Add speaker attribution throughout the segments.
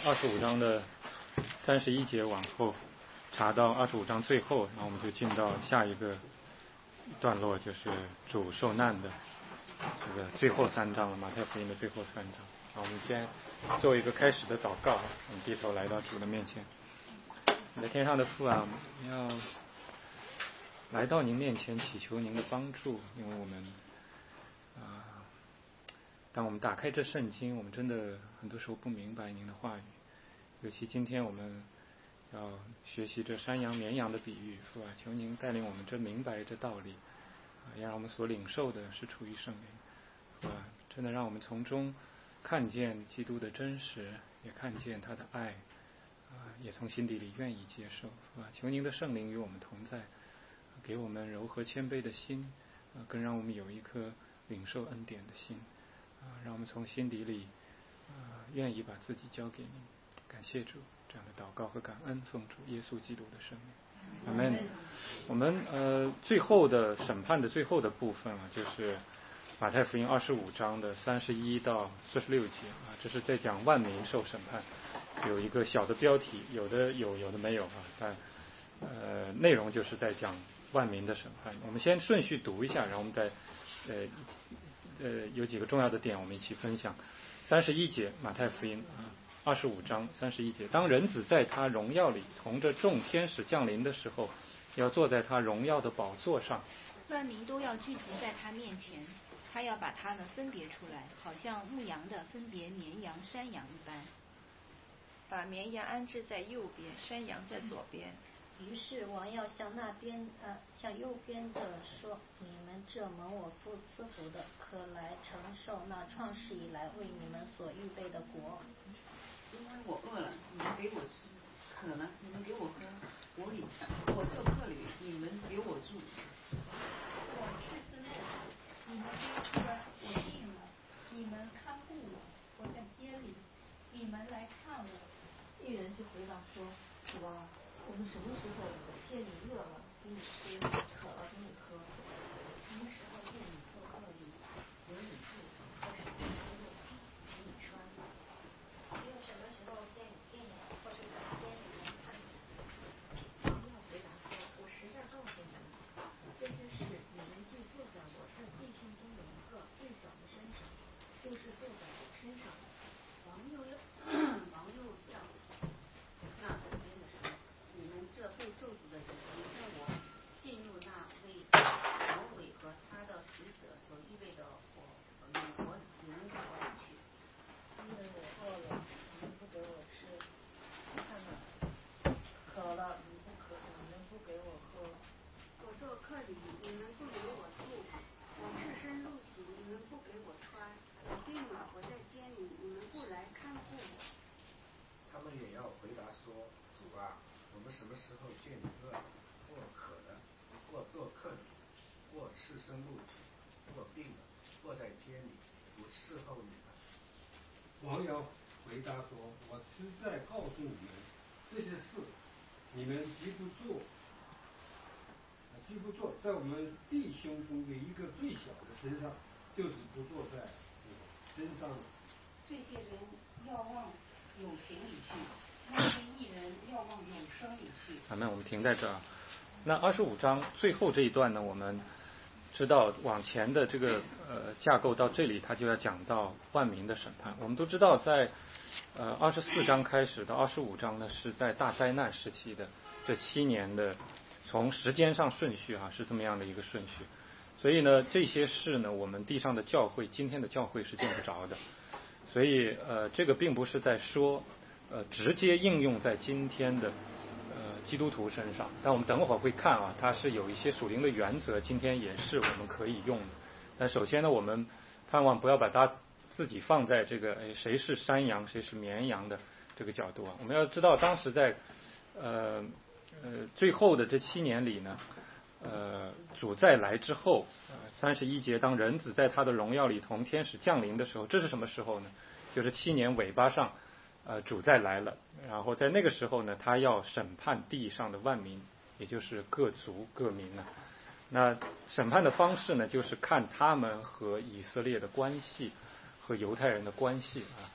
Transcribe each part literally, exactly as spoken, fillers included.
Speaker 1: 二十五章的三十一节往后查到二十五章最后，然后我们就进到下一个段落，就是主受难的这个最后三章了，马太福音的最后三章。好，我们先做一个开始的祷告，我们低头来到主的面前。你在天上的父啊，我们要来到您面前祈求您的帮助，因为我们啊、呃，当我们打开这圣经，我们真的很多时候不明白您的话语，尤其今天我们要学习这山羊绵羊的比喻，是吧？求您带领我们真明白这道理，啊，也让我们所领受的是出于圣灵，是吧？真的让我们从中看见基督的真实，也看见他的爱，啊，也从心底里愿意接受，是吧？求您的圣灵与我们同在，给我们柔和谦卑的心，啊，更让我们有一颗领受恩典的心，啊，让我们从心底里啊愿意把自己交给您。感谢主，这样的祷告和感恩，奉主耶稣基督的圣名，阿们。我们呃最后的审判的最后的部分啊，就是马太福音二十五章的三十一到四十六节啊，这是在讲万民受审判，有一个小的标题，有的有，有的没有啊，但呃内容就是在讲万民的审判。我们先顺序读一下，然后我们再呃呃有几个重要的点我们一起分享。三十一节，马太福音啊。二十五章三十一节，当人子在他荣耀里同着众天使降临的时候，要坐在他荣耀的宝座上，
Speaker 2: 万民都要聚集在他面前，他要把他们分别出来，好像牧羊的分别绵羊山羊一般，
Speaker 3: 把绵羊安置在右边，山羊在左边。
Speaker 4: 于是王要向那边呃向右边的说，你们这蒙我父赐福的，可来承受那创世以来为你们所预备的国。
Speaker 5: 因为我饿了，你们给我吃；渴了，你们给我喝；我里我做客旅，你们给我住。
Speaker 6: 我是自恋，你们悲欢；我病了，你们看顾我；我在街里，你们来看我。
Speaker 4: 一人就回答说，主啊，我们什么时候见你饿了给你吃，渴了给你喝？什么时候见你做客旅有你住，或是给你穿？没有什么时候见你见你，或是在街里来看你？王要回答说，我实在告诉你们，这些事你们既做在我这弟兄中的一个最小的身上，就是做在我身上的。王又王又笑。那时间的时候，你们这被咒诅的人，你在我进入那为魔鬼和他的使者所预备的火与火与人的火里去。因为我饿了，你们不给我吃；看了，渴了，你不可你们不给我喝；
Speaker 6: 我做客旅，你们不给我住；我赤身露体，你们不给我穿；我病了，我在监里，你们不来看顾我。
Speaker 7: 他们也要回答说，主啊，我们什么时候见你饿了，或渴了，或做客旅，或赤身露体，或病了，或在监里，不伺候你们？
Speaker 8: 王要回答说，我实在告诉你们，这些事你们既不做既不做在我们弟兄中的一个最小的身上，就是不做在我身上了。
Speaker 6: 这些人要往有形里去，那些艺人要往永生里去。
Speaker 1: 好，那我们停在这儿。那二十五章最后这一段呢，我们知道往前的这个呃架构到这里，它就要讲到万民的审判。我们都知道在，在呃二十四章开始到二十五章呢，是在大灾难时期的这七年的，从时间上顺序啊是这么样的一个顺序。所以呢，这些事呢，我们地上的教会，今天的教会是见不着的。所以呃，这个并不是在说呃直接应用在今天的呃基督徒身上，但我们等会儿会看啊，它是有一些属灵的原则，今天也是我们可以用的。但首先呢，我们盼望不要把它自己放在这个哎谁是山羊谁是绵羊的这个角度啊。我们要知道，当时在呃呃最后的这七年里呢，呃主再来之后，呃三十一节，当人子在他的荣耀里同天使降临的时候，这是什么时候呢？就是七年尾巴上，呃主再来了，然后在那个时候呢，他要审判地上的万民，也就是各族各民呢。那审判的方式呢，就是看他们和以色列的关系和犹太人的关系啊。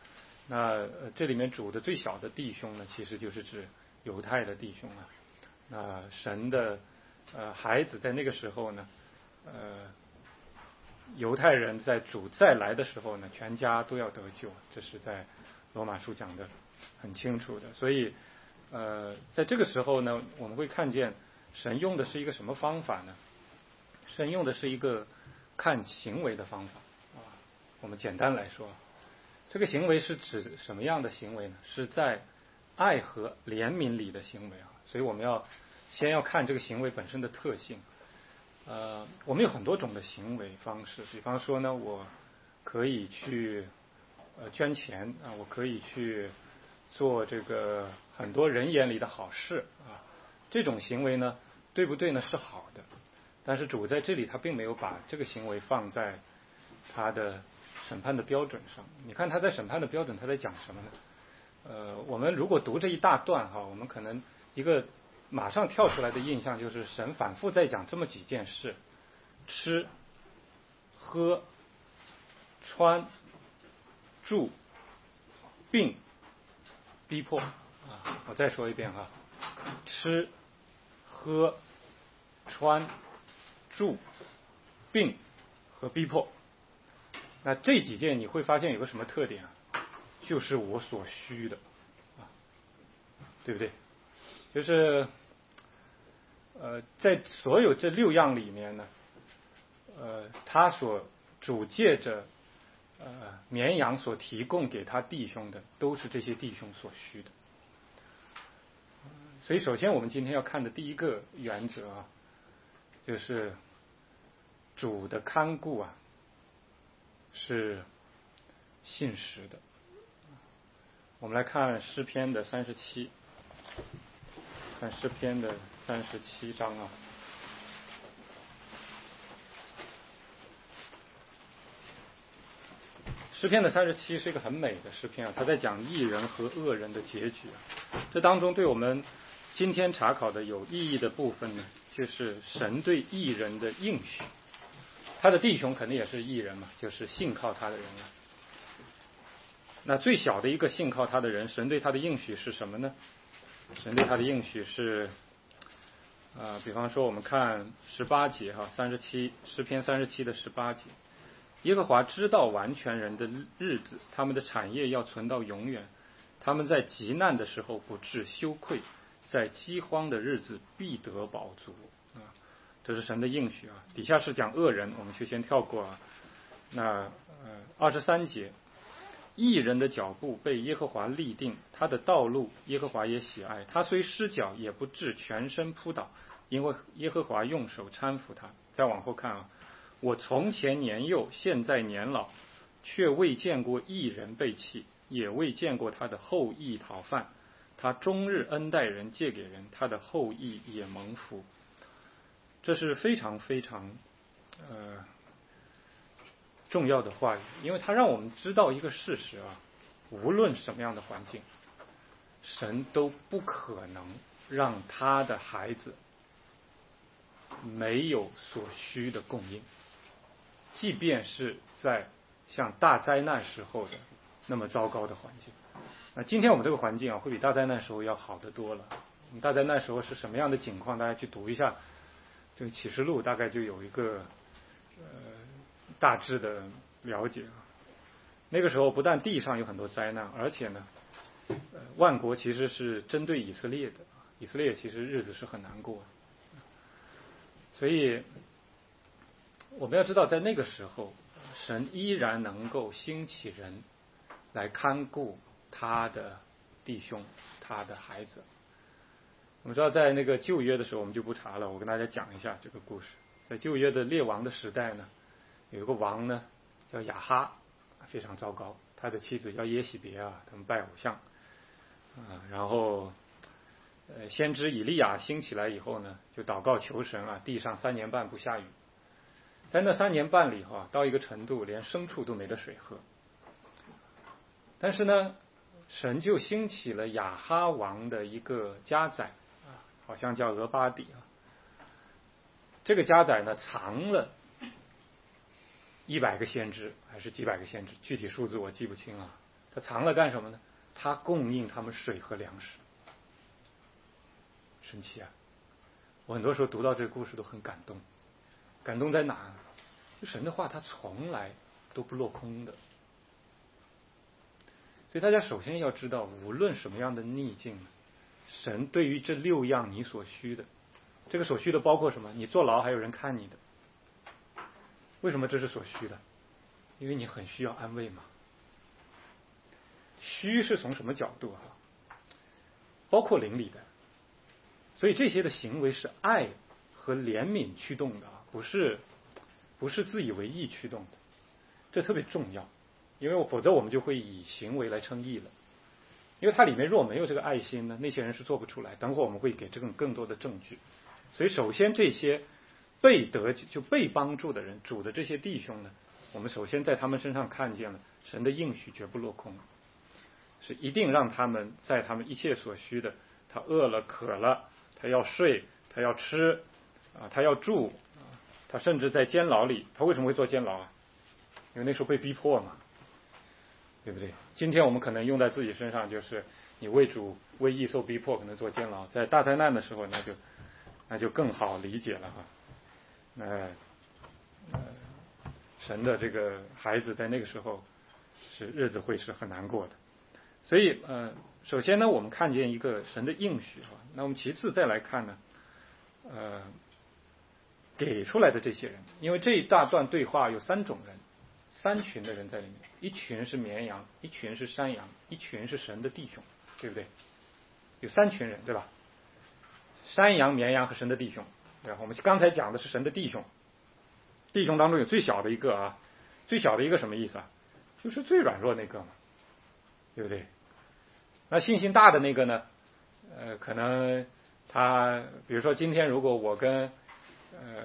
Speaker 1: 那、呃、这里面主的最小的弟兄呢，其实就是指犹太的弟兄啊。那神的呃孩子在那个时候呢，呃，犹太人在主再来的时候呢，全家都要得救，这是在罗马书讲的很清楚的。所以呃，在这个时候呢，我们会看见神用的是一个什么方法呢？神用的是一个看行为的方法啊。我们简单来说，这个行为是指什么样的行为呢？是在爱和怜悯里的行为啊。所以我们要先要看这个行为本身的特性。呃，我们有很多种的行为方式，比方说呢，我可以去呃捐钱啊，我可以去做这个很多人眼里的好事啊，这种行为呢，对不对呢？是好的，但是主在这里他并没有把这个行为放在他的审判的标准上。你看他在审判的标准他在讲什么呢？呃，我们如果读这一大段哈，我们可能一个马上跳出来的印象就是神反复在讲这么几件事：吃、喝、穿、住、病、逼迫啊。我再说一遍哈：吃、喝、穿、住、病和逼迫。那这几件你会发现有个什么特点啊？就是我所需的啊，对不对？就是呃，在所有这六样里面呢，呃，他所主借着呃绵羊所提供给他弟兄的，都是这些弟兄所需的。所以，首先我们今天要看的第一个原则啊，就是主的看顾啊，是信实的。我们来看诗篇的三十七，看诗篇的三十七章啊。诗篇的三十七是一个很美的诗篇啊，它在讲义人和恶人的结局啊。这当中对我们今天查考的有意义的部分呢，就是神对义人的应许。他的弟兄肯定也是义人嘛，就是信靠他的人了。那最小的一个信靠他的人，神对他的应许是什么呢？神对他的应许是，呃，比方说我们看十八节哈，三十七诗篇三十七的十八节，耶和华知道完全人的日子，他们的产业要存到永远，他们在极难的时候不致羞愧，在饥荒的日子必得饱足啊。这是神的应许啊。底下是讲恶人，我们就先跳过啊。那呃二十三节。义人的脚步被耶和华立定，他的道路耶和华也喜爱，他虽失脚也不致全身扑倒，因为耶和华用手搀扶他。再往后看啊，我从前年幼，现在年老，却未见过义人被弃，也未见过他的后裔讨饭。他终日恩待人，借给人，他的后裔也蒙福。这是非常非常呃重要的话语，因为它让我们知道一个事实啊，无论什么样的环境，神都不可能让他的孩子没有所需的供应，即便是在像大灾难时候的那么糟糕的环境。那今天我们这个环境啊，会比大灾难时候要好得多了。我们大灾难时候是什么样的情况？大家去读一下这个启示录，大概就有一个呃大致的了解啊。那个时候不但地上有很多灾难，而且呢，呃，万国其实是针对以色列的，以色列其实日子是很难过的。所以我们要知道，在那个时候，神依然能够兴起人来看顾他的弟兄，他的孩子。我们知道，在那个旧约的时候，我们就不查了，我跟大家讲一下这个故事。在旧约的列王的时代呢，有一个王呢叫亚哈，非常糟糕，他的妻子叫耶洗别啊，他们拜偶像啊，然后呃，先知以利亚兴起来以后呢，就祷告求神啊，地上三年半不下雨。在那三年半里哈，到一个程度，连牲畜都没得水喝。但是呢，神就兴起了亚哈王的一个家宰啊，好像叫俄巴底啊。这个家宰呢，藏了一百个先知，还是几百个先知，具体数字我记不清啊。 他藏了干什么呢？他供应他们水和粮食。神奇啊！我很多时候读到这个故事都很感动。感动在哪？就神的话他从来都不落空的。所以大家首先要知道，无论什么样的逆境，神对于这六样你所需的，这个所需的包括什么？你坐牢还有人看你的。为什么这是所需的？因为你很需要安慰嘛。需是从什么角度哈？包括邻里的。所以这些的行为是爱和怜悯驱动的，不是不是自以为意驱动的。这特别重要，因为否则我们就会以行为来称义了。因为它里面若没有这个爱心呢，那些人是做不出来。等会我们会给这种更多的证据。所以首先这些被得就被帮助的人，主的这些弟兄呢，我们首先在他们身上看见了神的应许绝不落空，是一定让他们在他们一切所需的，他饿了渴了，他要睡，他要吃啊，他要住啊，他甚至在监牢里，他为什么会做监牢啊？因为那时候被逼迫嘛，对不对？今天我们可能用在自己身上，就是你为主为义受逼迫，可能做监牢。在大灾难的时候，那就那就更好理解了哈。那呃，神的这个孩子在那个时候是日子会是很难过的。所以呃，首先呢，我们看见一个神的应许哈。那我们其次再来看呢，呃，给出来的这些人，因为这一大段对话有三种人，三群的人在里面，一群是绵羊，一群是山羊，一群是神的弟兄，对不对？有三群人，对吧？山羊、绵羊和神的弟兄。对吧？我们刚才讲的是神的弟兄，弟兄当中有最小的一个啊，最小的一个什么意思啊？就是最软弱那个嘛，对不对？那信心大的那个呢？呃，可能他，比如说今天如果我跟呃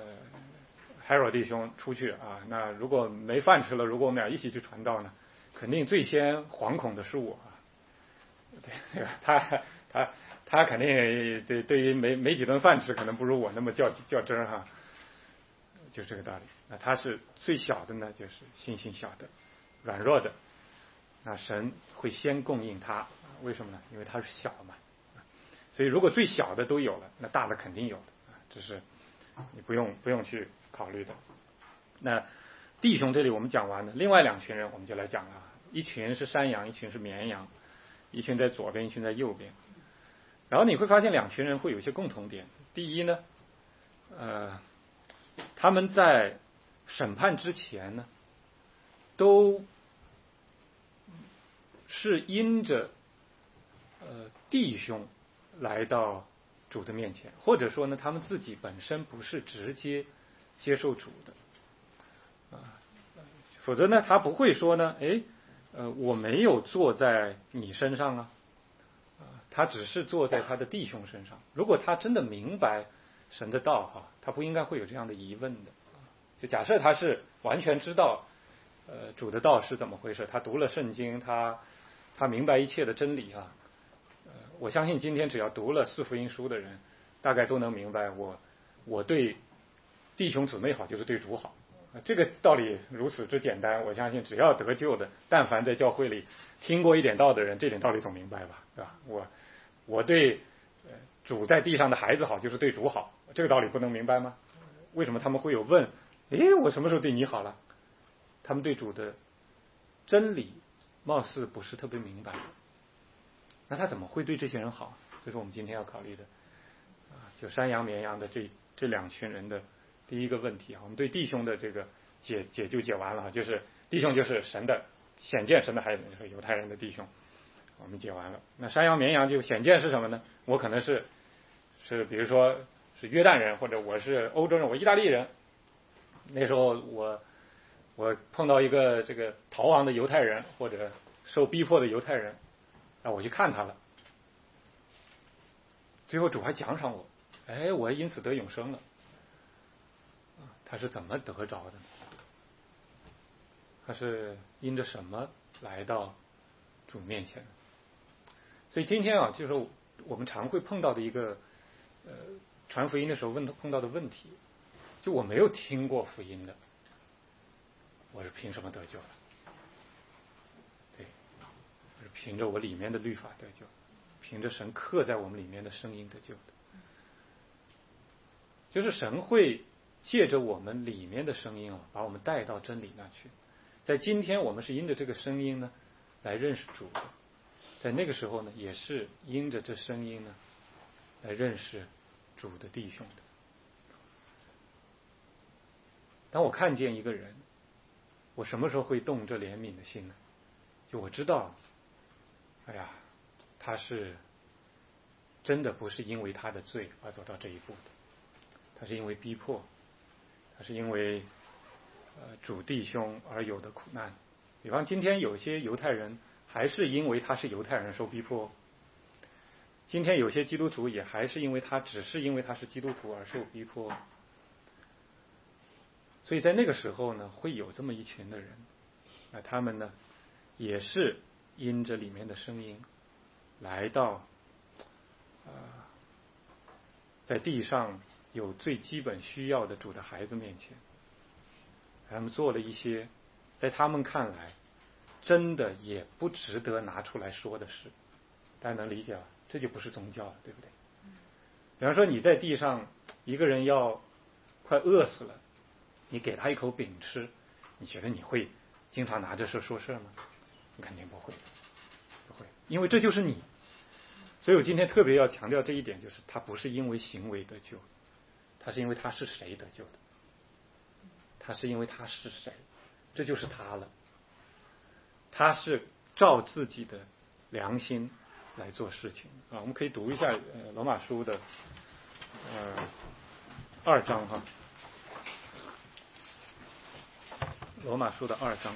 Speaker 1: Harold 弟兄出去啊，那如果没饭吃了，如果我们俩一起去传道呢，肯定最先惶恐的是我，对吧？他他他肯定对对于没没几顿饭吃，可能不如我那么较较真儿哈，就这个道理。那他是最小的呢，就是信心小的、软弱的，那神会先供应他，为什么呢？因为他是小嘛。所以如果最小的都有了，那大的肯定有的，这是你不用不用去考虑的。那弟兄这里我们讲完了，另外两群人我们就来讲了，一群是山羊，一群是绵羊，一群在左边，一群在右边。然后你会发现两群人会有一些共同点。第一呢，呃，他们在审判之前呢，都是因着呃弟兄来到主的面前，或者说呢，他们自己本身不是直接接受主的啊，否则呢，他不会说呢，哎，呃，我没有坐在你身上啊。他只是坐在他的弟兄身上。如果他真的明白神的道哈，他不应该会有这样的疑问的。就假设他是完全知道呃主的道是怎么回事，他读了圣经，他他明白一切的真理啊。呃，我相信今天只要读了四福音书的人，大概都能明白我我对弟兄姊妹好就是对主好。这个道理如此之简单，我相信只要得救的，但凡在教会里听过一点道的人，这点道理总明白吧，对吧？我我对主在地上的孩子好，就是对主好，这个道理不能明白吗？为什么他们会有问？诶，我什么时候对你好了？他们对主的真理貌似不是特别明白，那他怎么会对这些人好？这是我们今天要考虑的啊，就山羊绵羊的这这两群人的第一个问题啊。我们对弟兄的这个解解就解完了，就是弟兄就是神的显见神的孩子，就是犹太人的弟兄，我们解完了。那山羊绵羊就显见是什么呢？我可能是是比如说是约旦人，或者我是欧洲人，我意大利人。那时候我我碰到一个这个逃亡的犹太人，或者受逼迫的犹太人，啊，我去看他了，最后主还奖赏我，哎，我因此得永生了。他是怎么得着的呢？他是因着什么来到主面前的？所以今天啊，就是我们常会碰到的一个呃传福音的时候问碰到的问题，就我没有听过福音的，我是凭什么得救的？对， 凭着我里面的律法得救，凭着神刻在我们里面的声音得救的。就是神会借着我们里面的声音啊，把我们带到真理那去。在今天我们是因着这个声音呢来认识主的，在那个时候呢也是因着这声音呢来认识主的弟兄的。当我看见一个人，我什么时候会动这怜悯的心呢？就我知道，哎呀，他是真的不是因为他的罪而走到这一步的，他是因为逼迫，他是因为呃主弟兄而有的苦难。比方今天有些犹太人还是因为他是犹太人受逼迫，今天有些基督徒也还是因为他只是因为他是基督徒而受逼迫。所以在那个时候呢，会有这么一群的人，那他们呢也是因着里面的声音来到呃在地上有最基本需要的主的孩子面前，他们做了一些在他们看来真的也不值得拿出来说的事。大家能理解吧？这就不是宗教了，对不对？比方说你在地上一个人要快饿死了，你给他一口饼吃，你觉得你会经常拿这事说事吗？你肯定不会，不会，因为这就是你。所以我今天特别要强调这一点，就是他不是因为行为得救，他是因为他是谁得救的，他是因为他是谁，这就是他了。他是照自己的良心来做事情啊。我们可以读一下呃罗马书的呃二章哈。罗马书的二章，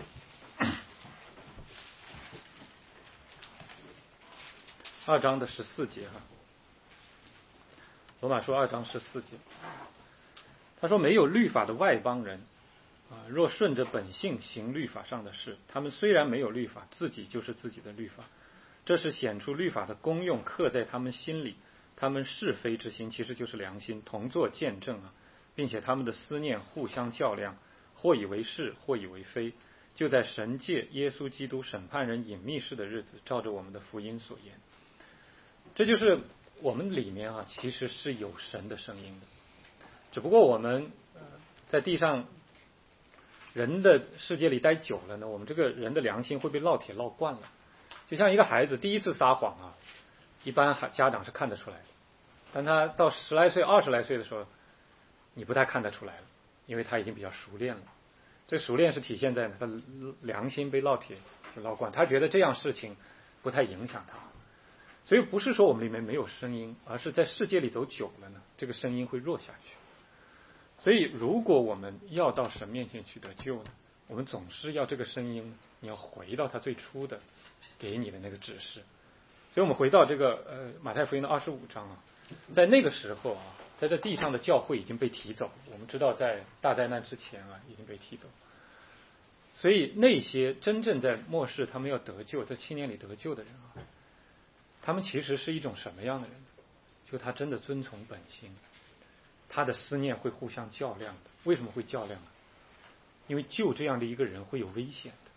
Speaker 1: 二章的十四节哈。罗马书二章十四节，他说：“没有律法的外邦人啊，若顺着本性行律法上的事，他们虽然没有律法，自己就是自己的律法。这是显出律法的功用，刻在他们心里。他们是非之心，其实就是良心，同作见证啊，并且他们的思念互相较量。”或以为是，或以为非，就在神借耶稣基督审判人隐秘事的日子，照着我们的福音所言。这就是我们里面啊，其实是有神的声音的，只不过我们、呃、在地上人的世界里待久了呢，我们这个人的良心会被烙铁烙惯了。就像一个孩子第一次撒谎啊，一般家长是看得出来的，但他到十来岁、二十来岁的时候，你不太看得出来了。因为他已经比较熟练了，这熟练是体现在呢，他良心被烙铁就烙惯，他觉得这样事情不太影响他，所以不是说我们里面没有声音，而是在世界里走久了呢，这个声音会弱下去。所以如果我们要到神面前去得救呢，我们总是要这个声音，你要回到他最初的给你的那个指示。所以我们回到这个呃马太福音的二十五章啊，在那个时候啊。在这地上的教会已经被提走，我们知道在大灾难之前啊已经被提走，所以那些真正在末世他们要得救，在七年里得救的人啊，他们其实是一种什么样的人？就他真的遵从本心，他的思念会互相较量的。为什么会较量啊？因为就这样的一个人会有危险的。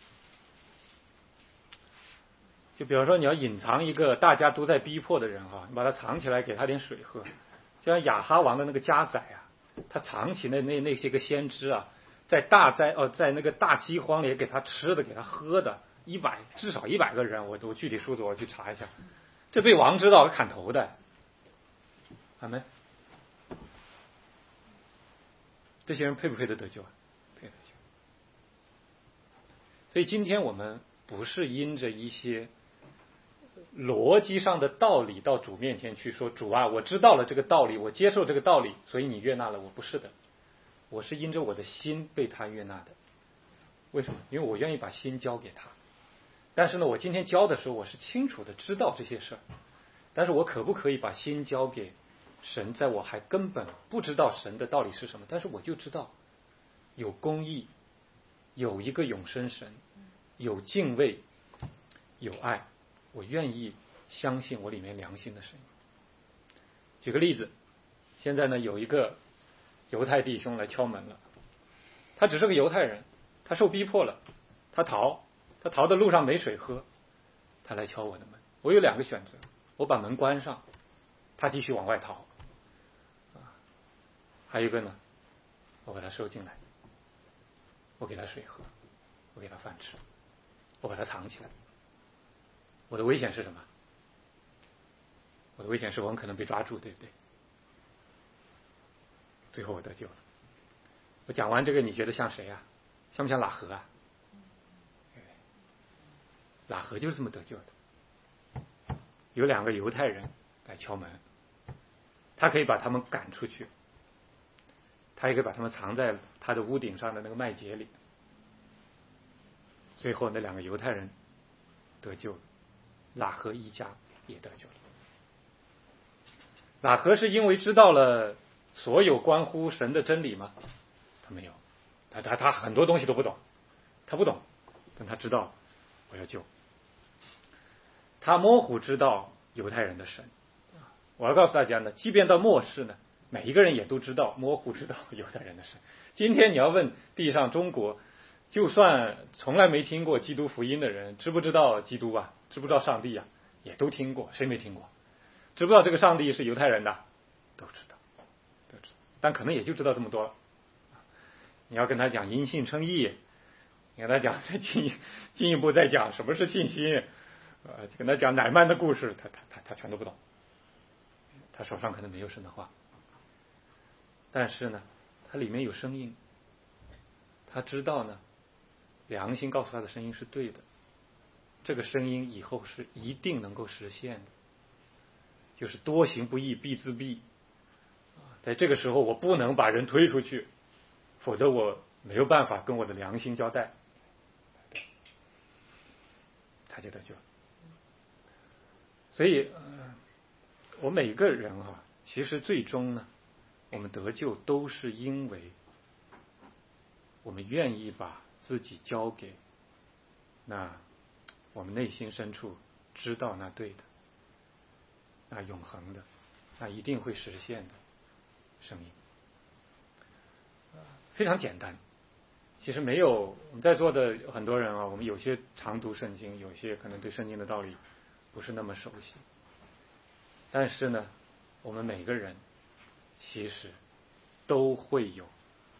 Speaker 1: 就比方说你要隐藏一个大家都在逼迫的人啊，你把他藏起来，给他点水喝。就像亚哈王的那个家宰啊，他藏起那那那些个先知啊，在大灾哦，在那个大饥荒里给他吃的，给他喝的，一百至少一百个人，我我具体数字我去查一下，这被王知道砍头的，阿门。这些人配不配得得救啊？配得救。所以今天我们不是因着一些逻辑上的道理到主面前去说，主啊，我知道了这个道理，我接受这个道理，所以你悦纳了我。不是的，我是因着我的心被他悦纳的。为什么？因为我愿意把心交给他。但是呢，我今天教的时候，我是清楚的知道这些事儿，但是我可不可以把心交给神？在我还根本不知道神的道理是什么，但是我就知道有公义，有一个永生神，有敬畏，有爱，我愿意相信我里面良心的声音。举个例子，现在呢有一个犹太弟兄来敲门了，他只是个犹太人，他受逼迫了，他逃，他逃的路上没水喝， 他来敲我的门。我有两个选择，我把门关上，他继续往外逃，还有一个呢，我把他收进来，我给他水喝，我给他饭吃，我把他藏起来。我的危险是什么？我的危险是我很可能被抓住，对不对？最后我得救了。我讲完这个，你觉得像谁啊？像不像喇合啊？喇合就是这么得救的。有两个犹太人来敲门，他可以把他们赶出去，他也可以把他们藏在他的屋顶上的那个麦秸里。最后那两个犹太人得救了，喇合一家也得救了。喇合是因为知道了所有关乎神的真理吗？他没有，他他他很多东西都不懂，他不懂，但他知道我要救。他模糊知道犹太人的神。我要告诉大家呢，即便到末世呢，每一个人也都知道模糊知道犹太人的神。今天你要问地上中国，就算从来没听过基督福音的人，知不知道基督啊？知不知道上帝啊？也都听过，谁没听过？知不知道这个上帝是犹太人的？都知道，都知道，但可能也就知道这么多了。你要跟他讲因信称义，你跟他讲再进进一步再讲什么是信心，呃，跟他讲乃曼的故事，他他他他全都不懂。他手上可能没有神的话，但是呢，他里面有声音，他知道呢，良心告诉他的声音是对的，这个声音以后是一定能够实现的，就是多行不义必自毙。在这个时候，我不能把人推出去，否则我没有办法跟我的良心交代。他就得救了。所以，呃，我每个人啊，其实最终呢，我们得救都是因为我们愿意把自己交给那我们内心深处知道那对的、那永恒的、那一定会实现的声音。非常简单，其实没有我们在座的很多人啊，我们有些常读圣经，有些可能对圣经的道理不是那么熟悉，但是呢，我们每个人其实都会有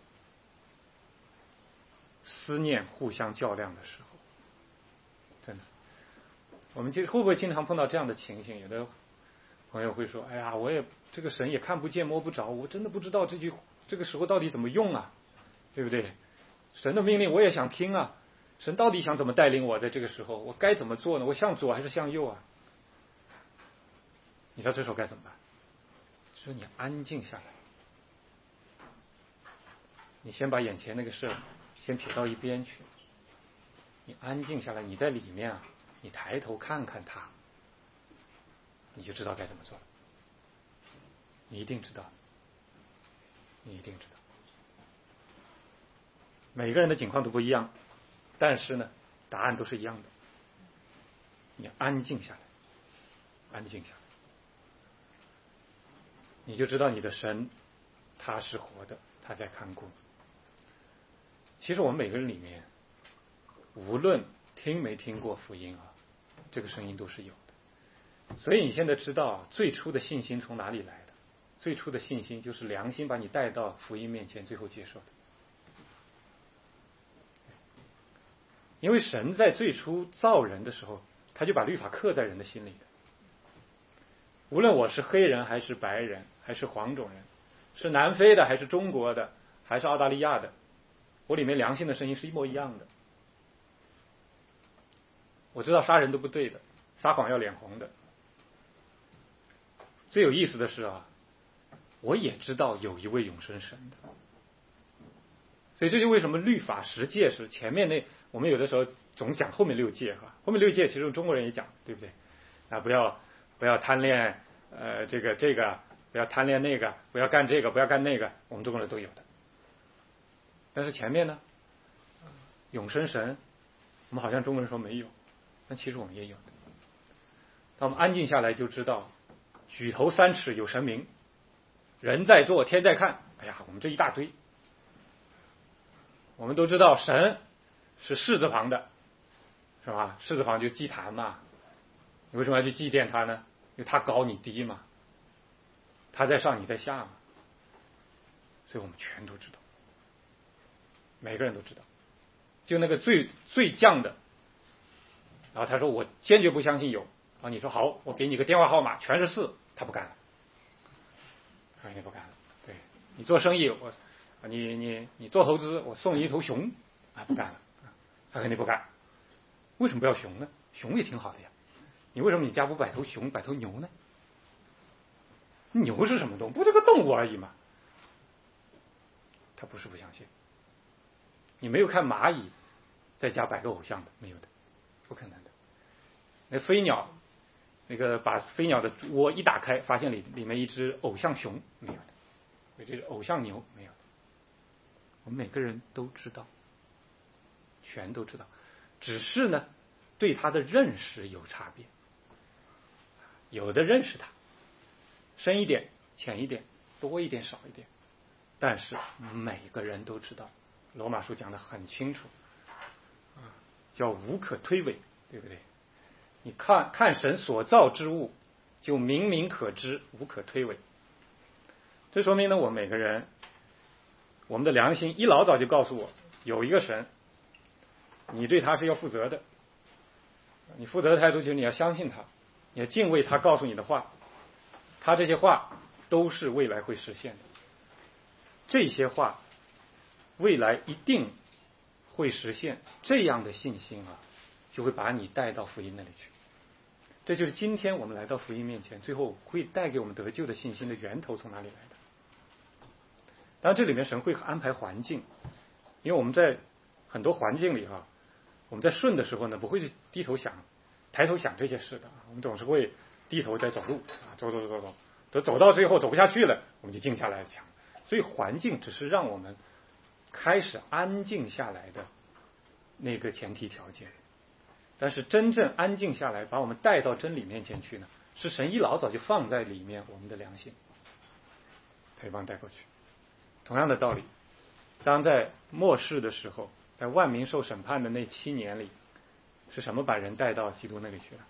Speaker 1: 思念互相较量的时候，真的。我们其实会不会经常碰到这样的情形？有的朋友会说：“哎呀，我也这个神也看不见摸不着，我真的不知道这句这个时候到底怎么用啊，对不对？神的命令我也想听啊，神到底想怎么带领我？在这个时候，我该怎么做呢？我向左还是向右啊？”你知道这时候该怎么办？说你安静下来，你先把眼前那个事先撇到一边去，你安静下来，你在里面啊，你抬头看看他，你就知道该怎么做了。你一定知道，你一定知道。每个人的情况都不一样，但是呢，答案都是一样的。你安静下来，安静下来，你就知道你的神他是活的，他在看顾。其实我们每个人里面，无论听没听过福音啊，这个声音都是有的。所以你现在知道最初的信心从哪里来的？最初的信心就是良心把你带到福音面前，最后接受的。因为神在最初造人的时候，他就把律法刻在人的心里的。无论我是黑人还是白人，还是黄种人，是南非的还是中国的，还是澳大利亚的，我里面良心的声音是一模一样的。我知道杀人都不对的，撒谎要脸红的。最有意思的是啊，我也知道有一位永生神的。所以这就为什么律法十诫是前面那，我们有的时候总讲后面六诫哈，后面六诫其实中国人也讲，对不对？啊，不要不要贪恋呃这个这个，不要贪恋那个，不要干这个，不要干那个，我们中国人都有的。但是前面呢，永生神，我们好像中国人说没有，但其实我们也有的。当我们安静下来就知道，举头三尺有神明，人在做天在看。哎呀，我们这一大堆。我们都知道神是士字旁的，是吧？士字旁就祭坛嘛， 你为什么要去祭奠他呢？因为他高你低嘛，他在上你在下嘛。所以我们全都知道，每个人都知道。就那个最最犟的，然后他说我坚决不相信有，然后你说好，我给你个电话号码，全是四，他不干了，他肯定不干了。对，你做生意，我你你你做投资，我送你一头熊，啊不干了，他肯定不干。为什么不要熊呢？熊也挺好的呀，你为什么你家不摆头熊，摆头牛呢？牛是什么动物？不就个动物而已嘛。他不是不相信，你没有看蚂蚁在家摆个偶像的，没有的，不可能的。那飞鸟，那个把飞鸟的窝一打开，发现里里面一只偶像熊，没有的，有这只偶像牛，没有的。我们每个人都知道，全都知道，只是呢，对他的认识有差别。有的认识他，深一点、浅一点、多一点、少一点。但是每个人都知道，罗马书讲得很清楚，啊，叫无可推诿，对不对？你看看神所造之物，就明明可知，无可推诿。这说明呢，我们每个人，我们的良心一老早就告诉我，有一个神，你对他是要负责的。你负责的态度就是你要相信他，你要敬畏他告诉你的话，他这些话都是未来会实现的。这些话未来一定会实现，这样的信心啊，就会把你带到福音那里去。这就是今天我们来到福音面前，最后会带给我们得救的信心的源头从哪里来的。当然这里面神会安排环境，因为我们在很多环境里哈、啊，我们在顺的时候呢，不会去低头想抬头想这些事的，我们总是会低头在走路啊，走走走走走，走走到最后走不下去了，我们就静下来想。所以环境只是让我们开始安静下来的那个前提条件，但是真正安静下来把我们带到真理面前去呢，是神一老早就放在里面我们的良心，他就把我们带过去。同样的道理，当在末世的时候，在万民受审判的那七年里，是什么把人带到基督那里去了？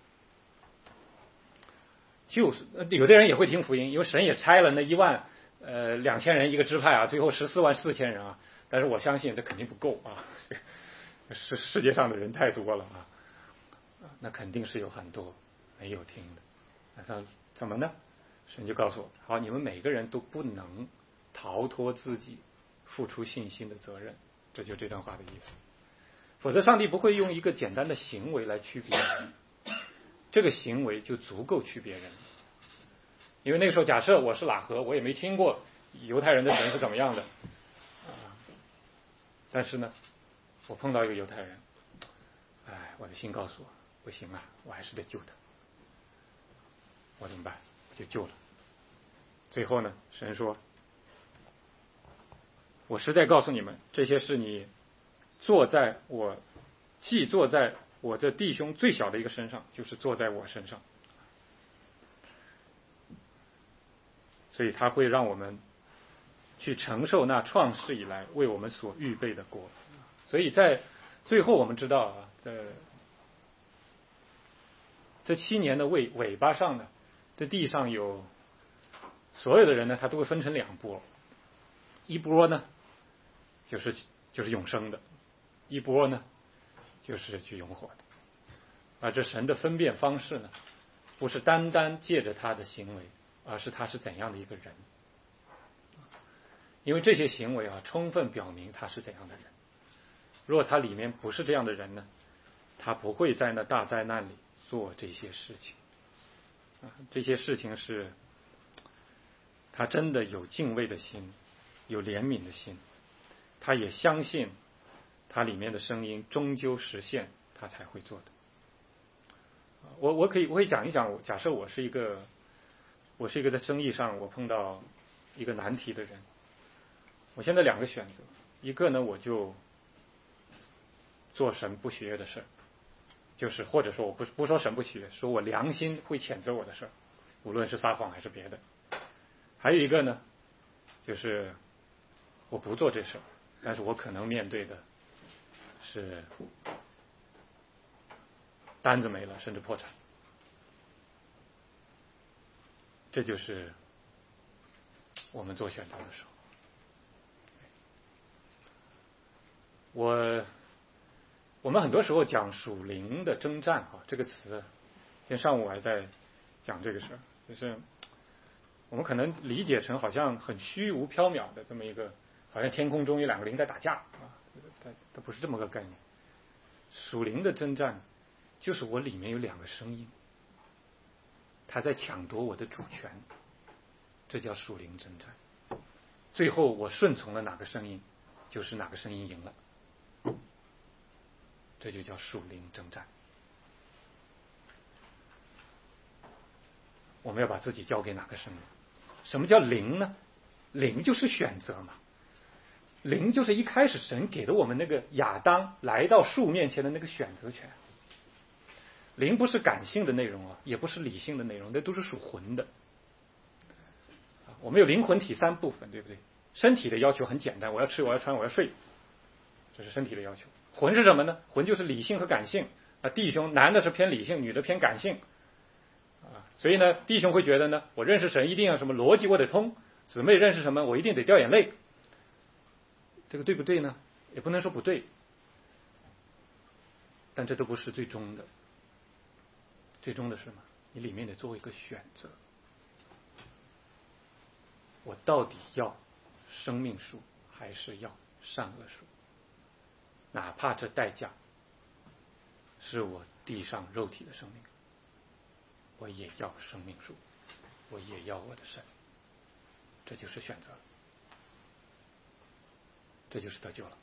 Speaker 1: 就是有的人也会听福音，因为神也拆了那一万呃，两千人一个支派啊，最后十四万四千人啊，但是我相信这肯定不够啊，世世界上的人太多了啊，那肯定是有很多没有听的。那怎么呢？神就告诉我，好，你们每个人都不能逃脱自己付出信心的责任，这就这段话的意思。否则上帝不会用一个简单的行为来区别人，这个行为就足够区别人。因为那个时候假设我是喇合，我也没听过犹太人的神是怎么样的，啊，但是呢我碰到一个犹太人，哎，我的心告诉我不行啊，我还是得救他，我怎么办？我就救了。最后呢神说，我实在告诉你们，这些是你坐在我既坐在我这弟兄最小的一个身上，就是坐在我身上。所以他会让我们去承受那创世以来为我们所预备的国。所以在最后我们知道啊，在这七年的尾尾巴上呢，这地上有所有的人呢，他都会分成两波，一波呢就是就是永生的，一波呢就是去永火的。而这神的分辨方式呢，不是单单借着他的行为，而是他是怎样的一个人。因为这些行为啊，充分表明他是怎样的人。如果他里面不是这样的人呢，他不会在那大灾难里做这些事情。啊，这些事情是他真的有敬畏的心，有怜悯的心，他也相信他里面的声音终究实现，他才会做的。我我可以我可以讲一讲，假设我是一个我是一个在生意上我碰到一个难题的人，我现在两个选择，一个呢我就做神不喜悦的事，就是或者说我不不说神不喜悦，说我良心会谴责我的事，无论是撒谎还是别的。还有一个呢，就是我不做这事，但是我可能面对的是单子没了，甚至破产。 这就是我们做选择的时候。我我们很多时候讲属灵的征战啊，这个词，今天上午我还在讲这个事儿，就是我们可能理解成好像很虚无缥缈的这么一个，好像天空中有两个灵在打架啊，它它不是这么个概念。属灵的征战，就是我里面有两个声音，他在抢夺我的主权，这叫属灵征战。最后我顺从了哪个声音，就是哪个声音赢了，这就叫属灵征战。我们要把自己交给哪个声音？什么叫灵呢？灵就是选择嘛。灵就是一开始神给了我们那个亚当来到树面前的那个选择权。灵不是感性的内容啊，也不是理性的内容，那都是属魂的。我们有灵魂体三部分，对不对？身体的要求很简单，我要吃，我要穿，我要睡，这是身体的要求。魂是什么呢？魂就是理性和感性啊。弟兄，男的是偏理性，女的偏感性啊。所以呢，弟兄会觉得呢，我认识神一定要什么逻辑我得通，姊妹认识什么我一定得掉眼泪。这个对不对呢？也不能说不对，但这都不是最终的。最终的是什么？你里面得做一个选择，我到底要生命树还是要善恶树？哪怕这代价是我地上肉体的生命，我也要生命树，我也要我的神。这就是选择，这就是得救了。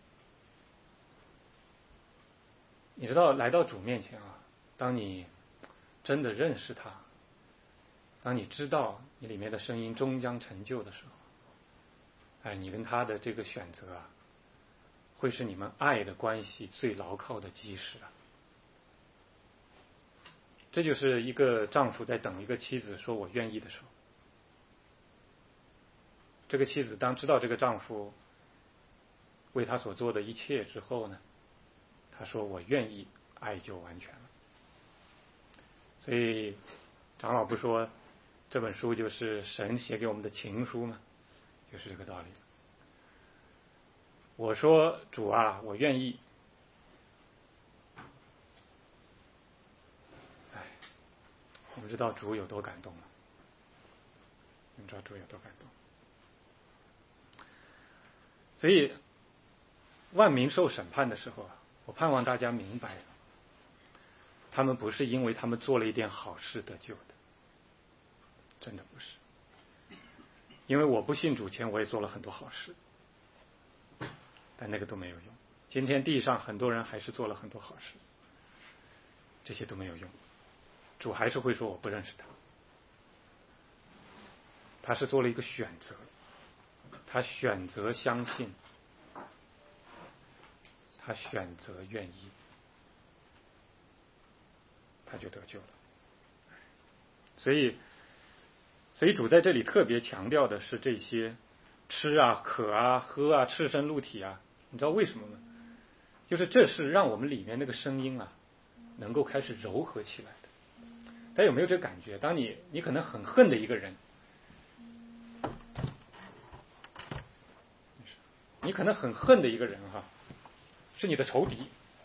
Speaker 1: 你知道，来到主面前啊，当你真的认识他，当你知道你里面的声音终将成就的时候，哎，你跟他的这个选择啊，会是你们爱的关系最牢靠的基石啊。这就是一个丈夫在等一个妻子说我愿意的时候，这个妻子当知道这个丈夫为他所做的一切之后呢，他说我愿意，爱就完全了。所以长老不说这本书就是神写给我们的情书吗？就是这个道理。我说主啊，我愿意。哎，我们知道主有多感动吗？你们知道主有多感动？所以万民受审判的时候啊，我盼望大家明白，他们不是因为他们做了一点好事得救的，真的不是。因为我不信主前我也做了很多好事，但那个都没有用。今天地上很多人还是做了很多好事，这些都没有用，主还是会说我不认识他。他是做了一个选择，他选择相信，他选择愿意，他就得救了。所以所以主在这里特别强调的是这些吃啊、渴啊、喝啊、赤身露体啊，你知道为什么吗？就是这是让我们里面那个声音啊能够开始柔和起来的。大家有没有这个感觉？当你你可能很恨的一个人，你可能很恨的一个人哈，是你的仇敌，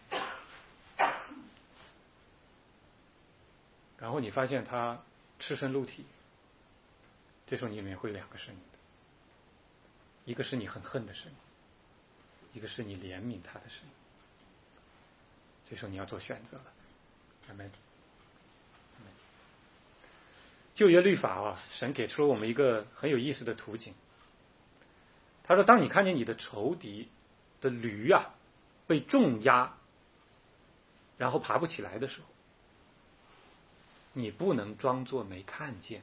Speaker 1: 然后你发现他赤身露体，这时候你里面会有两个声音的，一个是你很恨的声音，一个是你怜悯他的声音。这时候你要做选择了。阿们。旧约律法啊，神给出了我们一个很有意思的图景。他说，当你看见你的仇敌的驴啊被重压，然后爬不起来的时候，你不能装作没看见。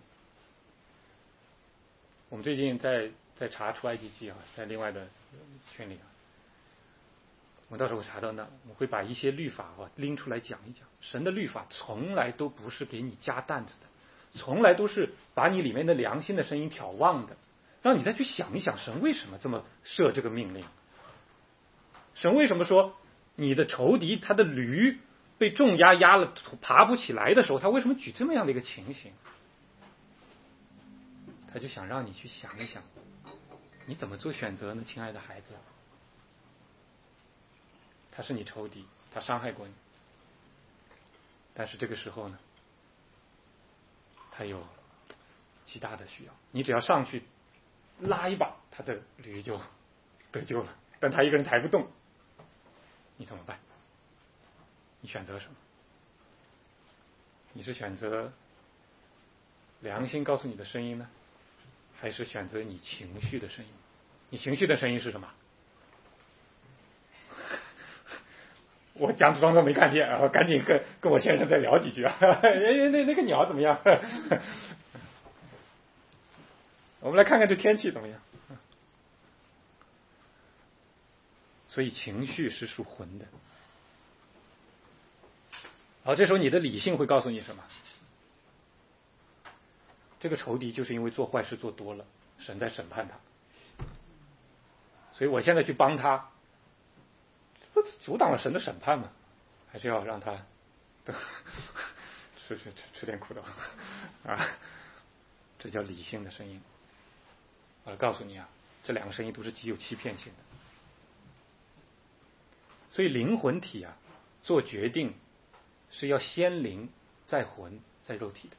Speaker 1: 我们最近在在查出埃及记啊，在另外的群里啊，我们到时候查到那，我会把一些律法啊拎出来讲一讲。神的律法从来都不是给你加担子的，从来都是把你里面的良心的声音挑旺的，让你再去想一想，神为什么这么设这个命令？神为什么说你的仇敌他的驴被重压压了爬不起来的时候，他为什么举这么样的一个情形？ 他就想让你去想一想，你怎么做选择呢，亲爱的孩子？他是你仇敌，他伤害过你，但是这个时候呢，他有极大的需要，你只要上去拉一把，他的驴就得救了，但他一个人抬不动，你怎么办？你选择什么？你是选择良心告诉你的声音呢，还是选择你情绪的声音？你情绪的声音是什么？我假装作没看见，然后赶紧跟跟我先生再聊几句啊。哎，那那个鸟怎么样？我们来看看这天气怎么样。所以情绪是属魂的。好，这时候你的理性会告诉你什么？这个仇敌就是因为做坏事做多了，神在审判他，所以我现在去帮他，不阻挡了神的审判吗？还是要让他吃吃吃吃点苦头啊？这叫理性的声音。我告诉你啊，这两个声音都是极有欺骗性的。所以灵魂体啊，做决定是要先灵再魂再肉体的。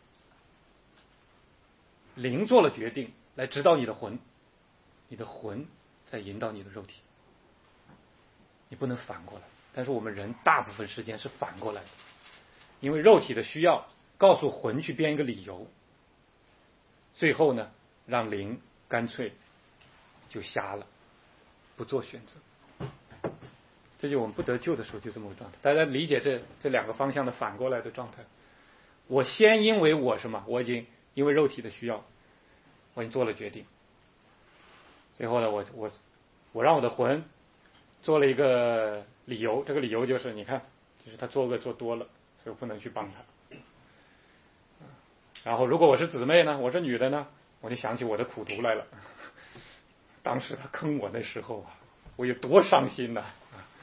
Speaker 1: 灵做了决定来指导你的魂，你的魂再引导你的肉体，你不能反过来。但是我们人大部分时间是反过来的，因为肉体的需要告诉魂去编一个理由，最后呢让灵干脆就瞎了，不做选择。这就我们不得救的时候就这么个状态。大家理解这这两个方向的反过来的状态。我先因为我什么，我已经因为肉体的需要，我已经做了决定。最后呢，我我我让我的魂做了一个理由，这个理由就是你看，就是他做恶做多了，所以我不能去帮他。然后如果我是姊妹呢，我是女的呢，我就想起我的苦读来了。当时他坑我的时候啊，我有多伤心呐、啊！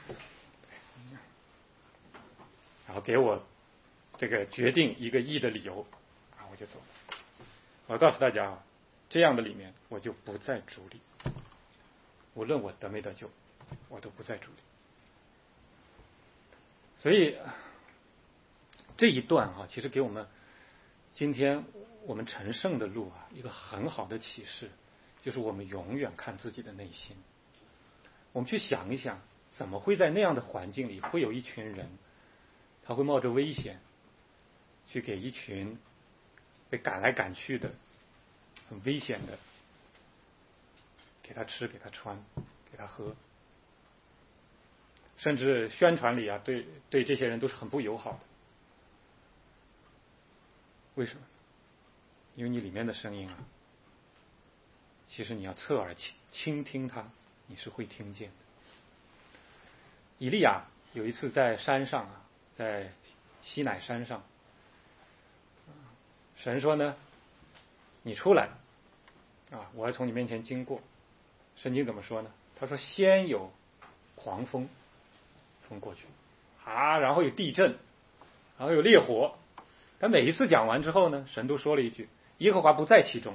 Speaker 1: 然后给我这个决定一个义的理由，啊，我就走了。我告诉大家啊，这样的里面我就不再逐力，无论我得没得救，我都不再逐力。所以这一段啊，其实给我们今天我们成圣的路啊，一个很好的启示，就是我们永远看自己的内心。我们去想一想，怎么会在那样的环境里，会有一群人，他会冒着危险，去给一群被赶来赶去的、很危险的，给他吃、给他穿、给他喝，甚至宣传里啊，对对这些人都是很不友好的。为什么？因为你里面的声音啊，其实你要侧耳倾倾听它，你是会听见的。以利亚有一次在山上啊，在西乃山上，神说呢，你出来啊，我要从你面前经过。圣经怎么说呢？他说先有狂风，风过去啊，然后有地震，然后有烈火。但每一次讲完之后呢，神都说了一句：耶和华不在其中。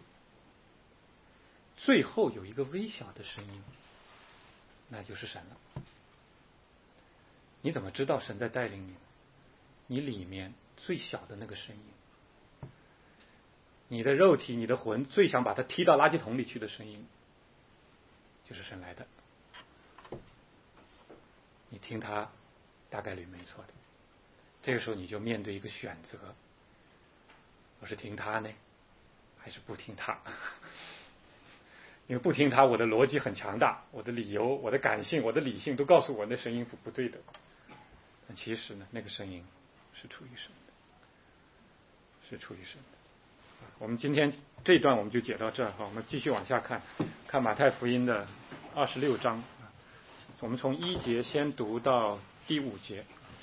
Speaker 1: 最后有一个微小的声音，那就是神了。你怎么知道神在带领你？你里面最小的那个声音，你的肉体、你的魂最想把它踢到垃圾桶里去的声音，就是神来的。你听他，大概率没错的。这个时候你就面对一个选择：我是听他呢，还是不听他？因为不听他，我的逻辑很强大，我的理由、我的感性、我的理性都告诉我那声音是不对的。但其实呢，那个声音是出于神的，是出于神的。我们今天这一段我们就解到这儿哈，我们继续往下看，看马太福音的二十六章，我们从一节先读到第五节。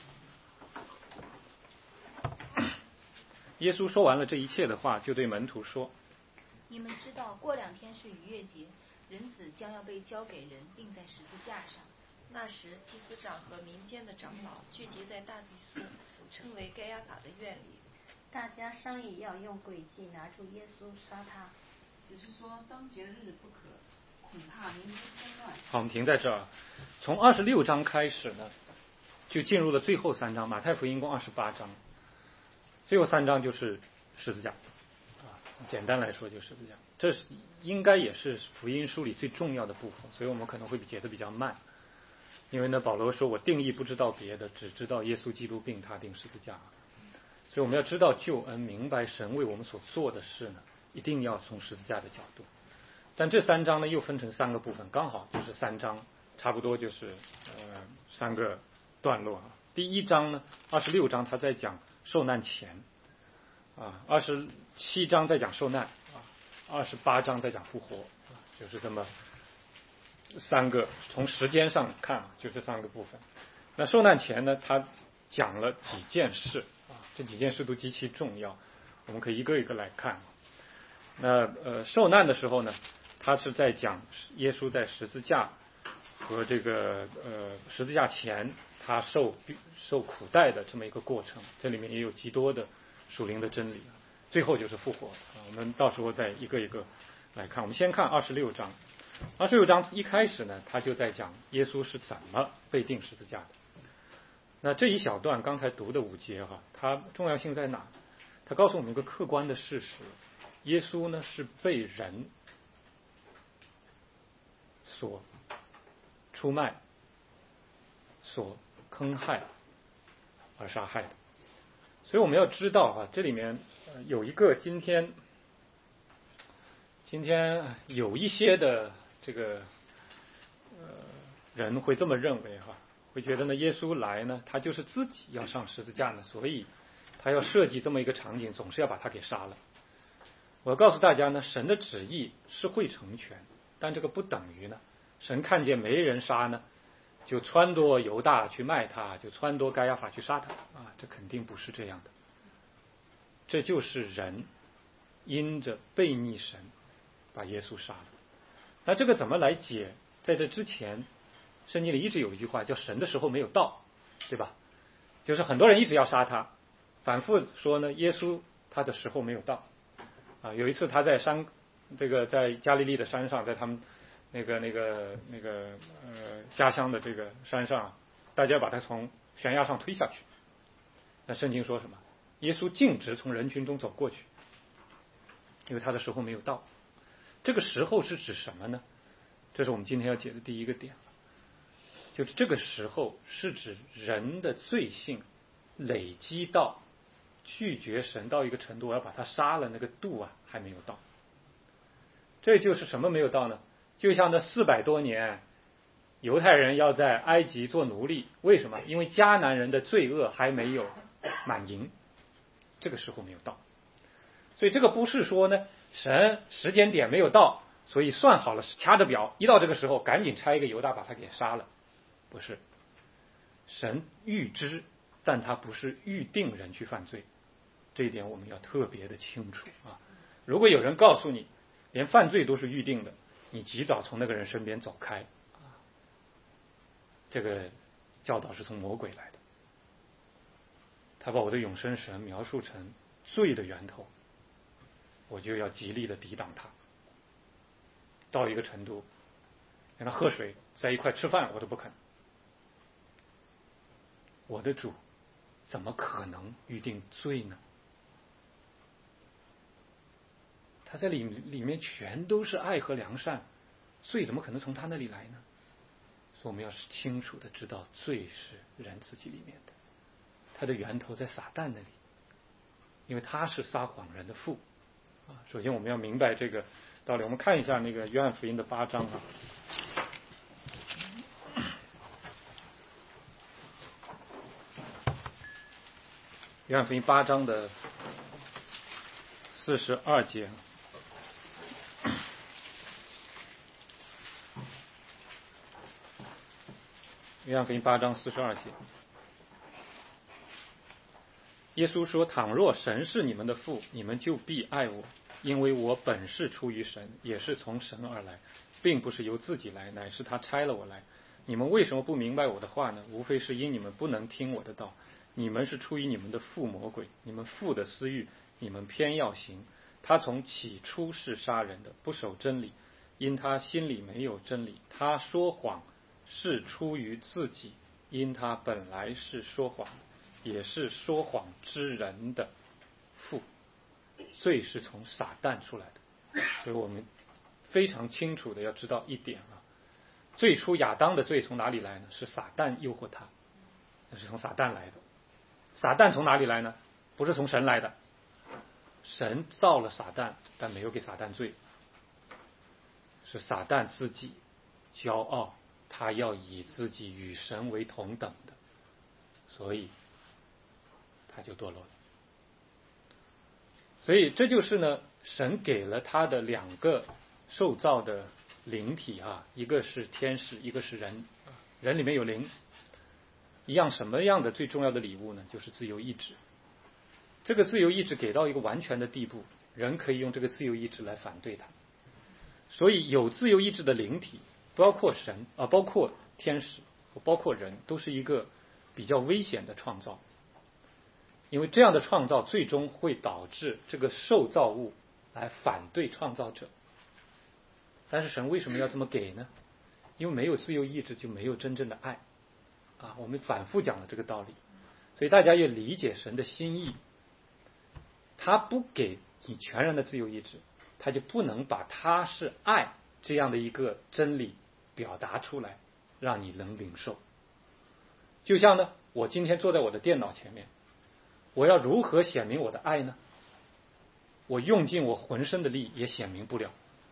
Speaker 1: 耶稣说完了这一切的话，就对门徒说：
Speaker 2: 你们知道，过两天是逾越节，人子将要被交给人，钉在十字架上。
Speaker 3: 那时，祭司长和民间的长老聚集在大祭司称为该亚法的院里，
Speaker 4: 大家商议要用诡计拿住耶稣杀他。
Speaker 5: 只是说当节日不可，恐怕民间纷乱。
Speaker 1: 好，我们停在这儿。从二十六章开始呢，就进入了最后三章。马太福音共二十八章，最后三章就是十字架啊。简单来说就是十字架，这是应该也是福音书里最重要的部分，所以我们可能会解得比较慢。因为呢，保罗说我定义不知道别的，只知道耶稣基督并他定十字架。所以我们要知道救恩，明白神为我们所做的事呢，一定要从十字架的角度。但这三章呢又分成三个部分，刚好就是三章，差不多就是呃三个段落啊。第一章呢，二十六章他在讲受难前啊，二十七章在讲受难啊，二十八章在讲复活啊，就是这么三个，从时间上看就这三个部分。那受难前呢，他讲了几件事啊，这几件事都极其重要，我们可以一个一个来看。那呃受难的时候呢，他是在讲耶稣在十字架和这个呃十字架前他受受苦待的这么一个过程，这里面也有极多的属灵的真理。最后就是复活啊，我们到时候再一个一个来看。我们先看二十六章。二十六章一开始呢，他就在讲耶稣是怎么被钉十字架的。那这一小段刚才读的五节哈，它重要性在哪？它告诉我们一个客观的事实：耶稣呢是被人所出卖、所坑害而杀害的。所以我们要知道哈，这里面有一个今天今天有一些的这个呃人会这么认为哈，会觉得呢耶稣来呢，他就是自己要上十字架呢，所以他要设计这么一个场景，总是要把他给杀了。我要告诉大家呢，神的旨意是会成全，但这个不等于呢，神看见没人杀呢，就撺掇犹大去卖他，就撺掇该亚法去杀他啊，这肯定不是这样的。这就是人因着悖逆神把耶稣杀了。那这个怎么来解？在这之前圣经里一直有一句话叫神的时候没有到，对吧？就是很多人一直要杀他，反复说呢耶稣他的时候没有到啊。有一次他在山这个在加利利的山上，在他们那个那个那个呃家乡的这个山上，大家把他从悬崖上推下去。那圣经说什么？耶稣径直从人群中走过去，因为他的时候没有到。这个时候是指什么呢？这是我们今天要解的第一个点，就是这个时候是指人的罪性累积到拒绝神到一个程度，我要把他杀了，那个度啊还没有到。这就是什么没有到呢？就像这四百多年犹太人要在埃及做奴隶，为什么？因为迦南人的罪恶还没有满盈，这个时候没有到。所以这个不是说呢神时间点没有到，所以算好了掐着表，一到这个时候赶紧差一个犹大把他给杀了，不是。神预知，但他不是预定人去犯罪，这一点我们要特别的清楚啊。如果有人告诉你连犯罪都是预定的，你及早从那个人身边走开啊。这个教导是从魔鬼来的，他把我的永生神描述成罪的源头，我就要极力的抵挡他，到一个程度，让他喝水，在一块吃饭我都不肯。我的主怎么可能预定罪呢？他在里里面全都是爱和良善，罪怎么可能从他那里来呢？所以我们要清楚的知道，罪是人自己里面的，它的源头在撒旦那里，因为他是撒谎人的父啊。首先我们要明白这个道理。我们看一下那个约翰福音的八章啊。约翰福音八章的四十二节。约翰福音八章四十二节，耶稣说：“倘若神是你们的父，你们就必爱我，因为我本是出于神，也是从神而来，并不是由自己来，乃是他差了我来。你们为什么不明白我的话呢？无非是因你们不能听我的道。你们是出于你们的父魔鬼，你们父的私欲，你们偏要行。 他从起初是杀人的，不守真理，因他心里没有真理。他说谎是出于自己，因他本来是说谎，也是说谎之人的父。罪是从撒旦出来的，所以我们非常清楚的要知道一点啊，最初亚当的罪从哪里来呢？是撒旦诱惑他，那是从撒旦来的。撒旦从哪里来呢？不是从神来的，神造了撒旦，但没有给撒旦罪，是撒旦自己骄傲，他要以自己与神为同等的，所以他就堕落了。所以这就是呢，神给了他的两个受造的灵体啊，一个是天使，一个是人，人里面有灵。一样什么样的最重要的礼物呢？就是自由意志。这个自由意志给到一个完全的地步，人可以用这个自由意志来反对它。所以有自由意志的灵体，包括神啊，包括天使，包括人，都是一个比较危险的创造。因为这样的创造最终会导致这个受造物来反对创造者。但是神为什么要这么给呢？因为没有自由意志就没有真正的爱啊，我们反复讲了这个道理，所以大家要理解神的心意。他不给你全然的自由意志，他就不能把他是爱这样的一个真理表达出来，让你能领受。就像呢，我今天坐在我的电脑前面，我要如何显明我的爱呢？我用尽我浑身的力也显明不了，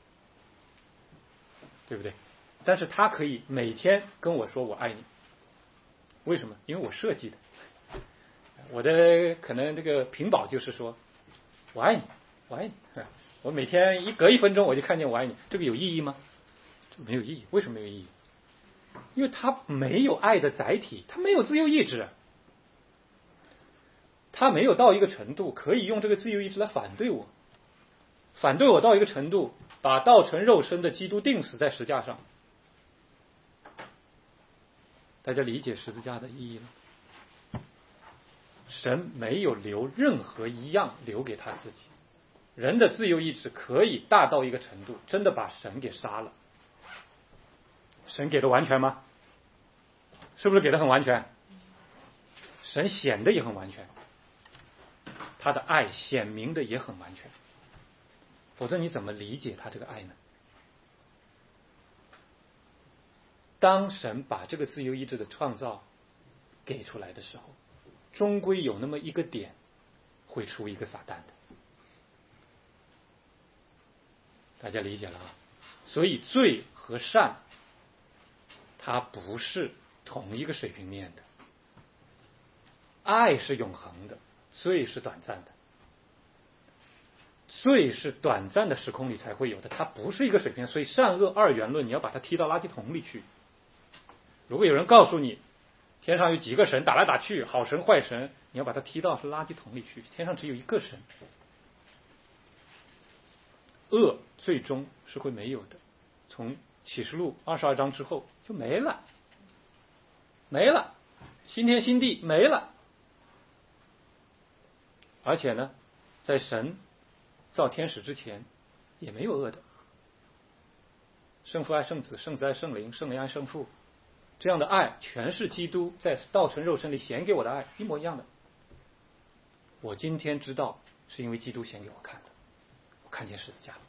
Speaker 1: 对不对？但是他可以每天跟我说我爱你，为什么？因为我设计的，我的可能这个屏保就是说我爱你，我爱你，我每天一隔一分钟我就看见我爱你，这个有意义吗？这没有意义。为什么没有意义？因为他没有爱的载体，他没有自由意志，他没有到一个程度可以用这个自由意志来反对我，反对我到一个程度，把道成肉身的基督钉死在石架上。大家理解十字架的意义吗？神没有留任何一样留给他自己，人的自由意志可以大到一个程度，真的把神给杀了。神给的完全吗？是不是给的很完全？神显的也很完全，他的爱显明的也很完全，否则你怎么理解他这个爱呢？当神把这个自由意志的创造给出来的时候，终归有那么一个点会出一个撒旦的，大家理解了啊？所以罪和善它不是同一个水平面的，爱是永恒的，罪是短暂的。罪是短暂的时空里才会有的，它不是一个水平，所以善恶二元论你要把它踢到垃圾桶里去。如果有人告诉你天上有几个神打来打去，好神坏神，你要把它踢到是垃圾桶里去，天上只有一个神。恶最终是会没有的，从启示录二十二章之后就没了，没了，新天新地没了。而且呢，在神造天使之前也没有恶的，圣父爱圣子，圣子爱圣灵，圣灵爱圣父，这样的爱全是基督在道成肉身里显给我的爱，一模一样的。我今天知道是因为基督显给我看的，我看见十字架了。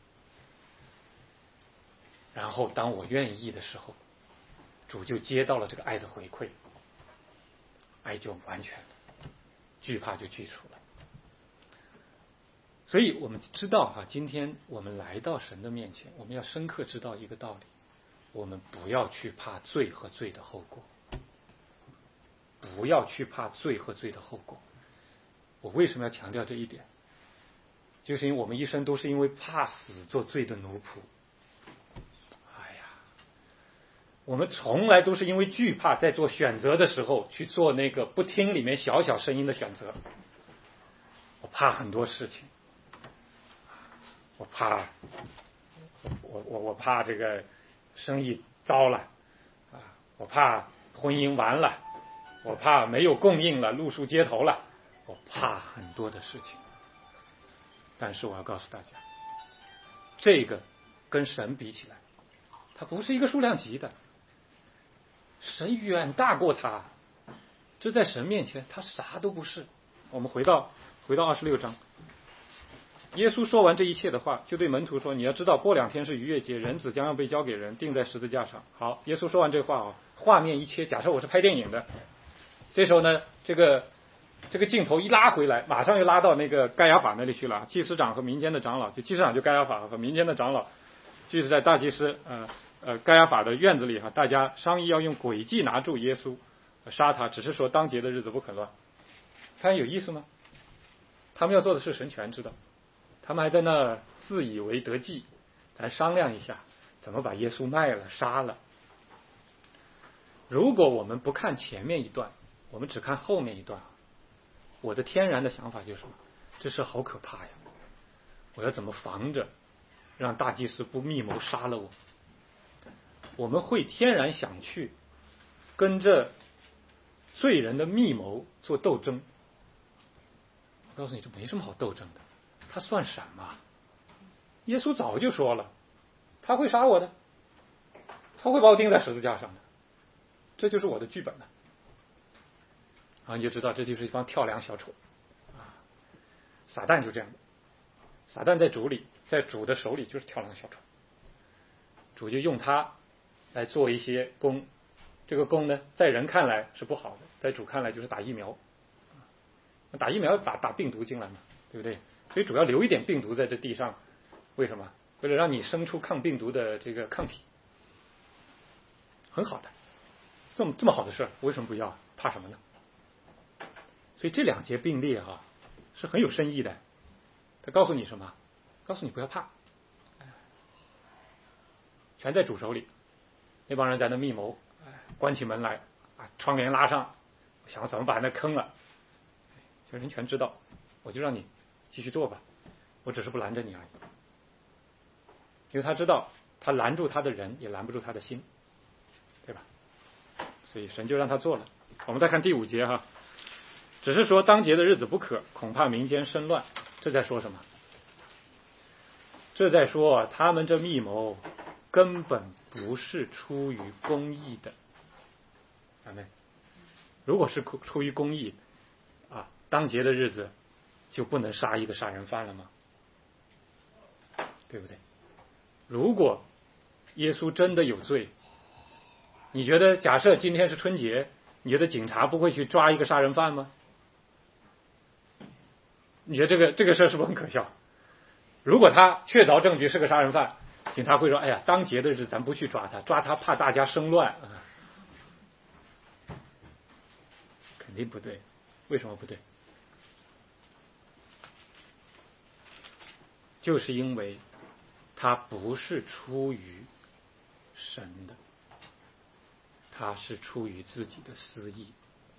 Speaker 1: 然后当我愿意的时候，主就接到了这个爱的回馈，爱就完全了，惧怕就去除了。所以我们知道哈、啊，今天我们来到神的面前，我们要深刻知道一个道理，我们不要去怕罪和罪的后果，不要去怕罪和罪的后果。我为什么要强调这一点？就是因为我们一生都是因为怕死做罪的奴仆。哎呀，我们从来都是因为惧怕，在做选择的时候去做那个不听里面小小声音的选择。我怕很多事情，我怕，我我我怕这个生意糟了啊，我怕婚姻完了，我怕没有供应了，露宿街头了，我怕很多的事情。 但是我要告诉大家，这个跟神比起来，它不是一个数量级的，神远大过他，这在神面前他啥都不是。我们回到回到二十六章，耶稣说完这一切的话，就对门徒说，你要知道过两天是逾越节，人子将要被交给人，钉在十字架上。好，耶稣说完这话啊，画面一切，假设我是拍电影的，这时候呢，这个这个镜头一拉回来，马上又拉到那个该亚法那里去了。祭司长和民间的长老，就祭司长就该亚法和民间的长老，就是在大祭司呃呃该亚法的院子里哈，大家商议要用诡计拿住耶稣，杀他，只是说当节的日子不可乱。看有意思吗？他们要做的事神全知道，他们还在那自以为得计，咱商量一下怎么把耶稣卖了杀了。如果我们不看前面一段，我们只看后面一段，我的天然的想法就是什么？这事好可怕呀！我要怎么防着让大祭司不密谋杀了我？我们会天然想去跟着罪人的密谋做斗争。我告诉你，这没什么好斗争的，他算什么？耶稣早就说了，他会杀我的，他会把我钉在十字架上的，这就是我的剧本了。然后你就知道，这就是一帮跳梁小丑啊！撒旦就这样的，撒旦在主里，在主的手里就是跳梁小丑，主就用他来做一些工，这个工呢，在人看来是不好的，在主看来就是打疫苗。打疫苗打打病毒进来嘛，对不对？所以主要留一点病毒在这地上，为什么？为了让你生出抗病毒的这个抗体，很好的，这么这么好的事，为什么不要？怕什么呢？所以这两节并列哈、啊，是很有深意的。他告诉你什么？告诉你不要怕，全在主手里。那帮人在那密谋，关起门来啊，窗帘拉上，想怎么把那坑了。人全知道，我就让你继续做吧，我只是不拦着你而已。因为他知道，他拦住他的人，也拦不住他的心，对吧？所以神就让他做了。我们再看第五节哈，只是说当节的日子不可，恐怕民间生乱。这在说什么？这在说他们这密谋根本不是出于公义的。阿们。如果是出于公义啊，当节的日子就不能杀一个杀人犯了吗？对不对？如果耶稣真的有罪，你觉得假设今天是春节，你觉得警察不会去抓一个杀人犯吗？你觉得这个这个事儿是不是很可笑？如果他确凿证据是个杀人犯，警察会说：“哎呀，当节的日子咱不去抓他，抓他怕大家生乱。”肯定不对。为什么不对？就是因为他不是出于神的，他是出于自己的私意，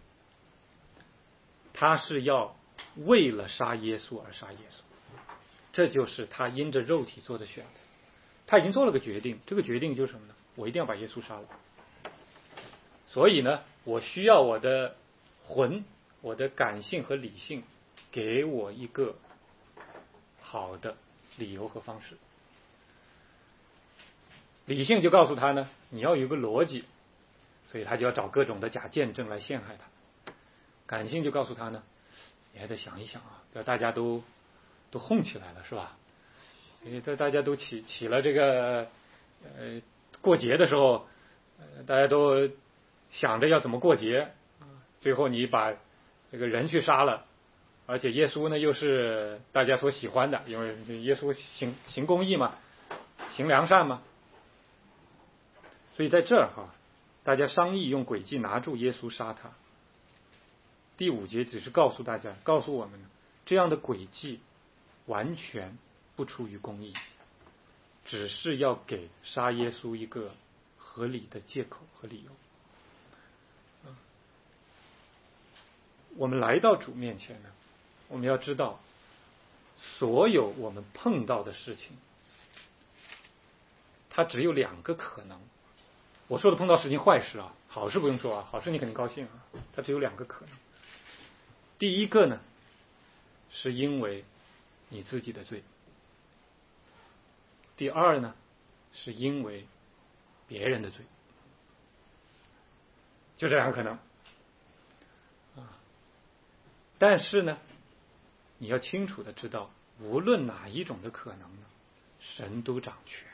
Speaker 1: 他是要为了杀耶稣而杀耶稣，这就是他因着肉体做的选择。他已经做了个决定，这个决定就是什么呢？我一定要把耶稣杀了。所以呢，我需要我的魂，我的感性和理性给我一个好的理由和方式。理性就告诉他呢，你要有一个逻辑，所以他就要找各种的假见证来陷害他。感性就告诉他呢，你还得想一想啊，不要大家都都哄起来了，是吧？所以大家都起起了这个呃过节的时候，呃大家都想着要怎么过节，最后你把这个人去杀了，而且耶稣呢又是大家所喜欢的，因为耶稣行行公义嘛，行良善嘛。所以在这儿哈，大家商议用诡计拿住耶稣杀他。第五节只是告诉大家，告诉我们这样的诡计完全不出于公义，只是要给杀耶稣一个合理的借口和理由。我们来到主面前呢，我们要知道，所有我们碰到的事情，它只有两个可能。我说的碰到事情坏事啊，好事不用说啊，好事你肯定高兴啊，它只有两个可能。第一个呢，是因为你自己的罪。第二呢，是因为别人的罪。就这两个可能啊。但是呢，你要清楚的知道，无论哪一种的可能呢，神都掌权。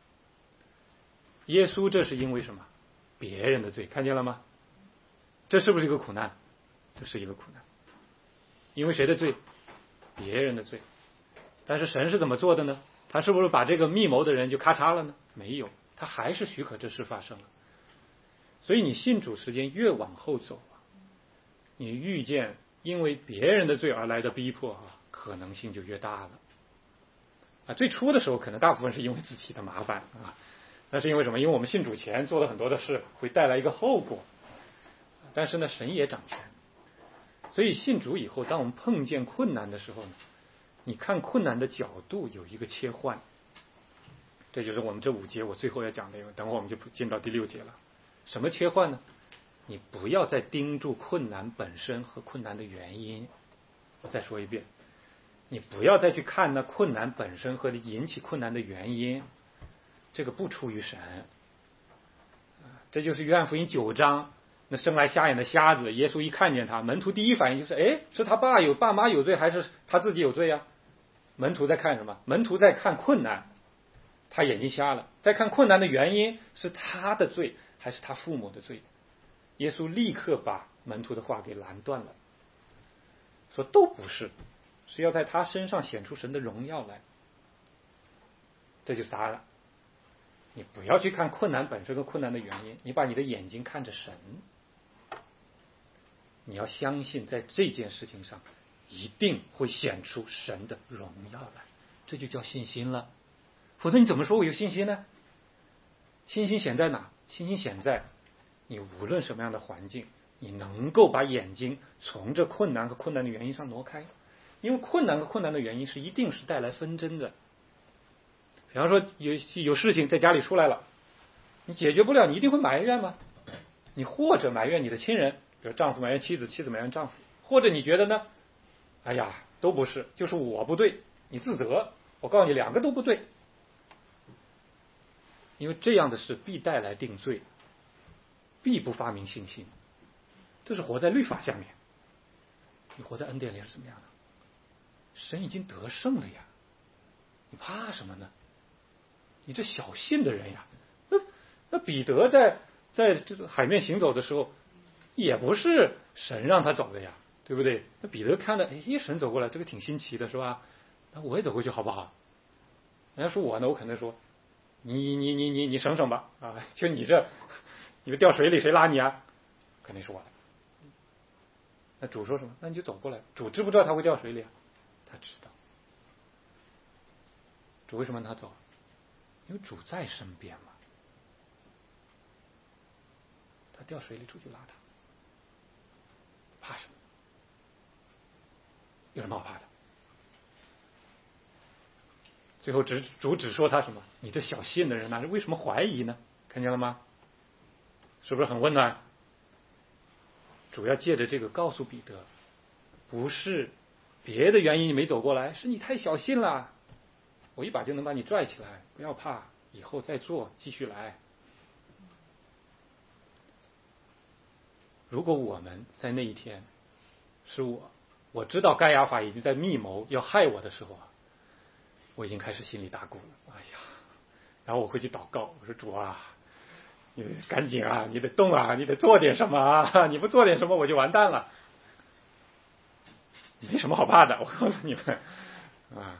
Speaker 1: 耶稣这是因为什么？别人的罪，看见了吗？这是不是一个苦难？这是一个苦难。因为谁的罪？别人的罪。但是神是怎么做的呢？他是不是把这个密谋的人就咔嚓了呢？没有，他还是许可这事发生了。所以你信主时间越往后走啊，你遇见因为别人的罪而来的逼迫啊，可能性就越大了。啊，最初的时候可能大部分是因为自己的麻烦啊，那是因为什么？因为我们信主前做了很多的事，会带来一个后果。但是呢，神也掌权。所以信主以后，当我们碰见困难的时候呢，你看困难的角度有一个切换。这就是我们这五节我最后要讲的，等会儿我们就进到第六节了。什么切换呢？你不要再盯住困难本身和困难的原因。我再说一遍，你不要再去看那困难本身和引起困难的原因，这个不出于神。这就是约翰福音九章，那生来瞎眼的瞎子，耶稣一看见他，门徒第一反应就是，哎，是他爸有爸妈有罪，还是他自己有罪啊？门徒在看什么？门徒在看困难，他眼睛瞎了，在看困难的原因是他的罪还是他父母的罪？耶稣立刻把门徒的话给拦断了，说都不是，是要在他身上显出神的荣耀来。这就是答案。你不要去看困难本身和困难的原因，你把你的眼睛看着神。你要相信在这件事情上一定会显出神的荣耀来，这就叫信心了。否则你怎么说我有信心呢？信心显在哪？信心显在你无论什么样的环境，你能够把眼睛从这困难和困难的原因上挪开。因为困难和困难的原因是一定是带来纷争的。比方说有有事情在家里出来了，你解决不了，你一定会埋怨吗？你或者埋怨你的亲人，比如丈夫埋怨妻子，妻子埋怨丈夫，或者你觉得呢，哎呀都不是，就是我不对，你自责。我告诉你，两个都不对。因为这样的事必带来定罪，必不发明信心。这是活在律法下面。你活在恩典里是怎么样的？神已经得胜了呀，你怕什么呢？你这小信的人呀，那那彼得在在这个海面行走的时候，也不是神让他走的呀，对不对？那彼得看到，哎，神走过来，这个挺新奇的，是吧？那我也走过去好不好？人家说我呢，我肯定说，你你你你你省省吧啊！就你这，你们掉水里谁拉你啊？肯定是我的。那主说什么？那你就走过来。主知不知道他会掉水里啊？他知道。主为什么让他走？因为主在身边嘛。他掉水里，主就拉他。怕什么？有什么好怕的？最后只主只说他什么？你这小信的人呐、啊，为什么怀疑呢？看见了吗？是不是很温暖？主要借着这个告诉彼得，不是别的原因你没走过来，是你太小信了。我一把就能把你拽起来，不要怕，以后再做，继续来。如果我们在那一天是我，我知道该亚法已经在密谋要害我的时候，我已经开始心里打鼓了。哎呀，然后我会去祷告，我说主啊，你赶紧啊，你得动啊，你得做点什么啊！你不做点什么，我就完蛋了。没什么好怕的，我告诉你们啊，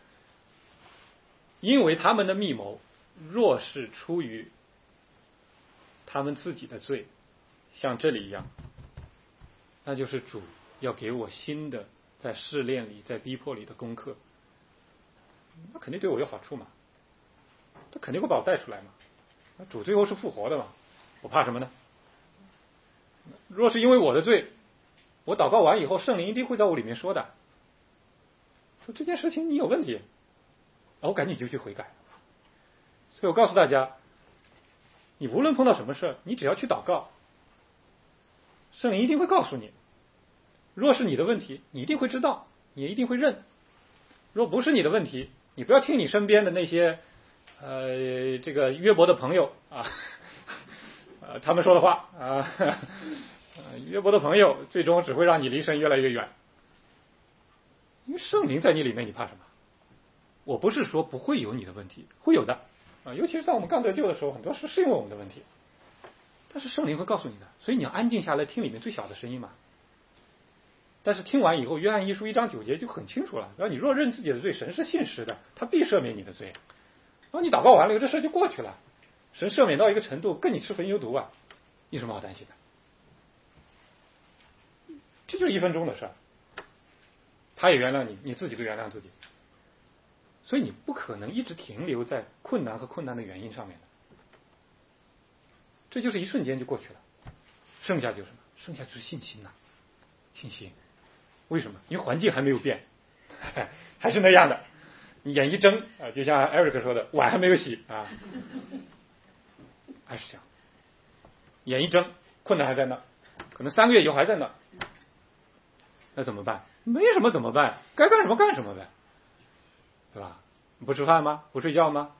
Speaker 1: 因为他们的密谋，若是出于他们自己的罪，像这里一样，那就是主要给我新的在试炼里、在逼迫里的功课，那肯定对我有好处嘛，他肯定会把我带出来嘛。那主最后是复活的嘛，我怕什么呢？若是因为我的罪，我祷告完以后，圣灵一定会在我里面说的，说这件事情你有问题，我赶紧就去悔改。所以我告诉大家，你无论碰到什么事，你只要去祷告，圣灵一定会告诉你。若是你的问题，你一定会知道，你一定会认。 如果不是你的问题，你不要听你身边的那些呃这个约伯的朋友啊，呃他们说的话啊，呃约伯的朋友最终只会让你离神越来越远。因为圣灵在你里面，你怕什么？我不是说不会有你的问题，会有的啊，尤其是在我们刚得救的时候，很多事是因为我们的问题，但是圣灵会告诉你的，所以你要安静下来听里面最小的声音嘛。但是听完以后，约翰一书一章九节就很清楚了，然后你若认自己的罪，神是信实的，他必赦免你的罪。然后你祷告完了，这事就过去了，神赦免到一个程度，跟你吃茯苓毒啊，你有什么好担心的？这就是一分钟的事儿，他也原谅你，你自己都原谅自己。所以你不可能一直停留在困难和困难的原因上面的，这就是一瞬间就过去了。剩下就是什么？剩下就是信心呐、啊，信心。为什么？因为环境还没有变，还是那样的。你眼一睁啊，就像 Eric 说的，碗还没有洗啊，还是这样。眼一睁，困难还在那，可能三个月以后还在那，那怎么办？没什么怎么办？该干什么干什么呗。对吧？不吃饭吗？不睡觉吗？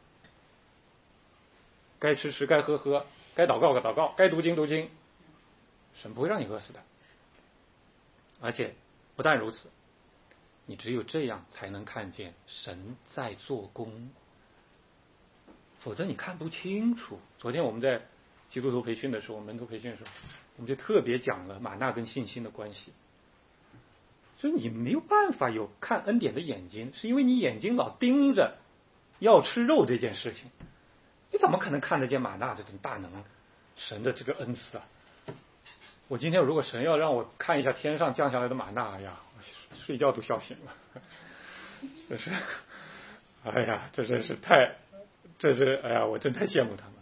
Speaker 1: 该吃吃，该喝喝，该祷告该祷告，该读经读经，神不会让你饿死的。而且不但如此，你只有这样才能看见神在做工，否则你看不清楚。昨天我们在基督徒培训的时候，门徒培训的时候，我们就特别讲了玛纳跟信心的关系。所以你没有办法有看恩典的眼睛，是因为你眼睛老盯着要吃肉这件事情，你怎么可能看得见玛纳这种大能神的这个恩赐啊？我今天如果神要让我看一下天上降下来的玛纳，哎呀，我睡觉都笑醒了，这是，哎呀，这真是太，这是哎呀，我真太羡慕他们。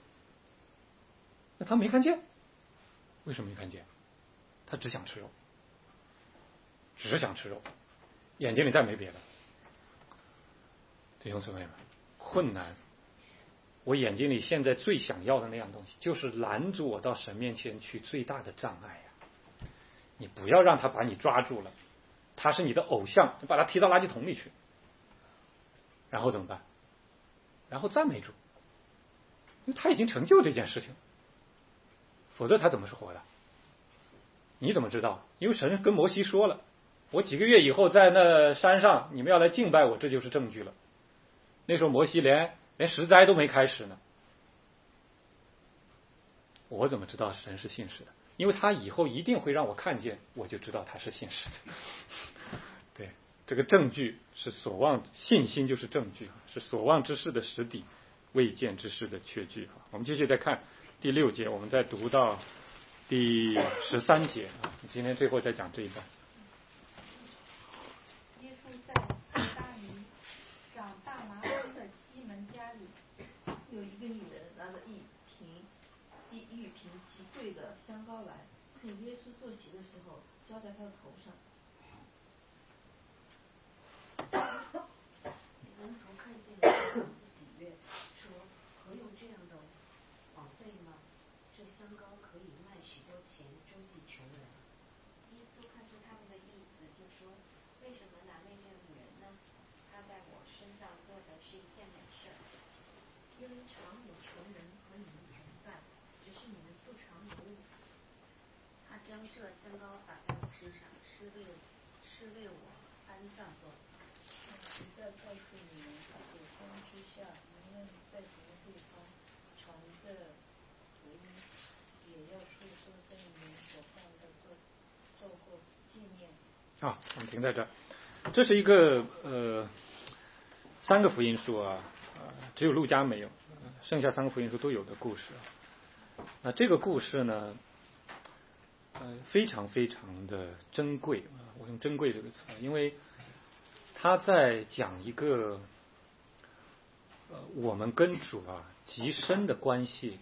Speaker 1: 那他没看见，为什么没看见？他只想吃肉。只是想吃肉，眼睛里再没别的。弟兄姊妹们，困难，我眼睛里现在最想要的那样东西，就是拦住我到神面前去最大的障碍呀！你不要让他把你抓住了，他是你的偶像，你把他踢到垃圾桶里去，然后怎么办？然后赞美主，因为他已经成就这件事情，否则他怎么是活的？你怎么知道？因为神跟摩西说了。我几个月以后在那山上，你们要来敬拜我，这就是证据了。那时候摩西连连十灾都没开始呢，我怎么知道神是信实的？因为他以后一定会让我看见，我就知道他是信实的。对，这个证据是所望，信心就是证据，是所望之事的实底，未见之事的确据。我们继续再看第六节，我们再读到第十三节啊，今天最后再讲这一段。
Speaker 9: 耶稣在伯大尼长大麻风的西门家里，有一个女人拿着一瓶一玉瓶极贵的香膏来，趁耶稣坐席的时候浇在他的头上。
Speaker 4: 门徒看见了，不喜悦，说：“何用这样的枉费吗？这香膏可以卖许多钱，周济穷人。”耶稣看出他们的意思，就说：“为什么拿那个女人呢？她在我身上做的是一件美事，因为常有穷人和你们同在，只是你们不常有我。他将这香膏打在我身上，是为是为我安葬做的。
Speaker 9: 实在告诉你们，九天之下，无论在什么地方传这福音，也要述说在你们所犯的做做过纪念。
Speaker 1: 啊，我们停在这儿。这是一个呃三个福音书啊，呃只有路加没有，剩下三个福音书都有的故事。那这个故事呢，呃非常非常的珍贵啊，我用珍贵这个词，因为他在讲一个呃我们跟主啊极深的关系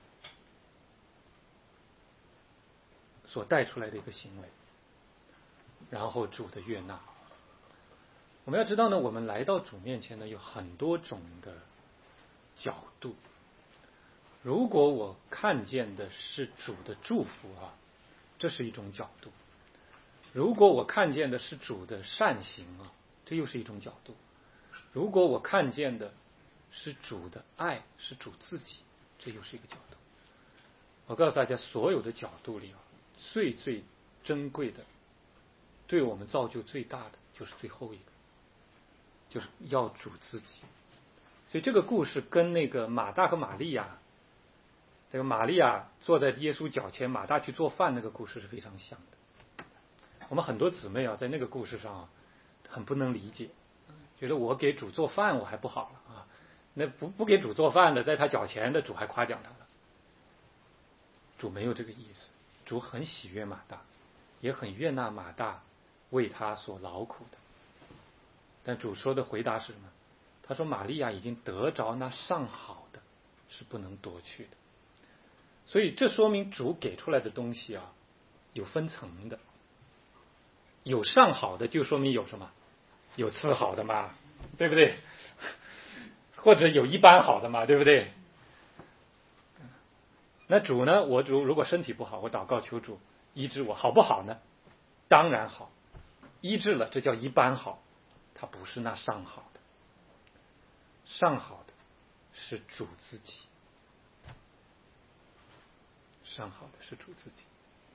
Speaker 1: 所带出来的一个行为，然后主的悦纳。我们要知道呢，我们来到主面前呢，有很多种的角度。如果我看见的是主的祝福啊，这是一种角度；如果我看见的是主的善行啊， 这又是一种角度。如果我看见的是主的爱，是主自己，这又是一个角度。我告诉大家，所有的角度里啊，最最珍贵的，对我们造就最大的，就是最后一个，就是要主自己。所以这个故事跟那个马大和玛利亚，这个玛利亚坐在耶稣脚前，马大去做饭那个故事是非常像的。我们很多姊妹啊，在那个故事上啊，很不能理解，觉得我给主做饭我还不好了啊，那不不给主做饭的，在他脚前的主还夸奖他了。主没有这个意思，主很喜悦马大，也很悦纳马大为他所劳苦的。但主说的回答是什么？他说玛利亚已经得着那上好的，是不能夺去的。所以这说明主给出来的东西啊，有分层的。有上好的就说明有什么？有次好的嘛，对不对？或者有一般好的嘛，对不对？那主呢？我主如果身体不好，我祷告求主医治我，好不好呢？当然好，医治了，这叫一般好，它不是那上好的。上好的是主自己，上好的是主自己。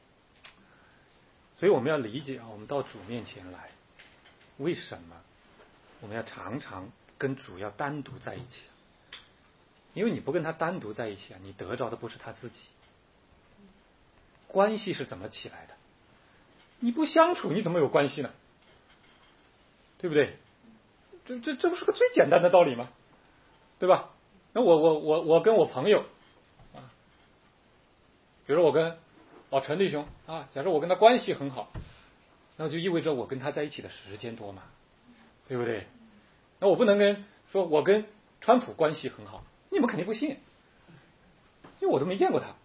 Speaker 1: 所以我们要理解啊，我们到主面前来，为什么我们要常常跟主要单独在一起？因为你不跟他单独在一起啊，你得着的不是他自己。关系是怎么起来的？你不相处，你怎么有关系呢？对不对？这这这不是个最简单的道理吗？对吧？那我我我我跟我朋友啊，比如我跟老陈弟兄啊，假设我跟他关系很好，那就意味着我跟他在一起的时间多嘛，对不对？那我不能跟说我跟川普关系很好，你们肯定不信，因为我都没见过他。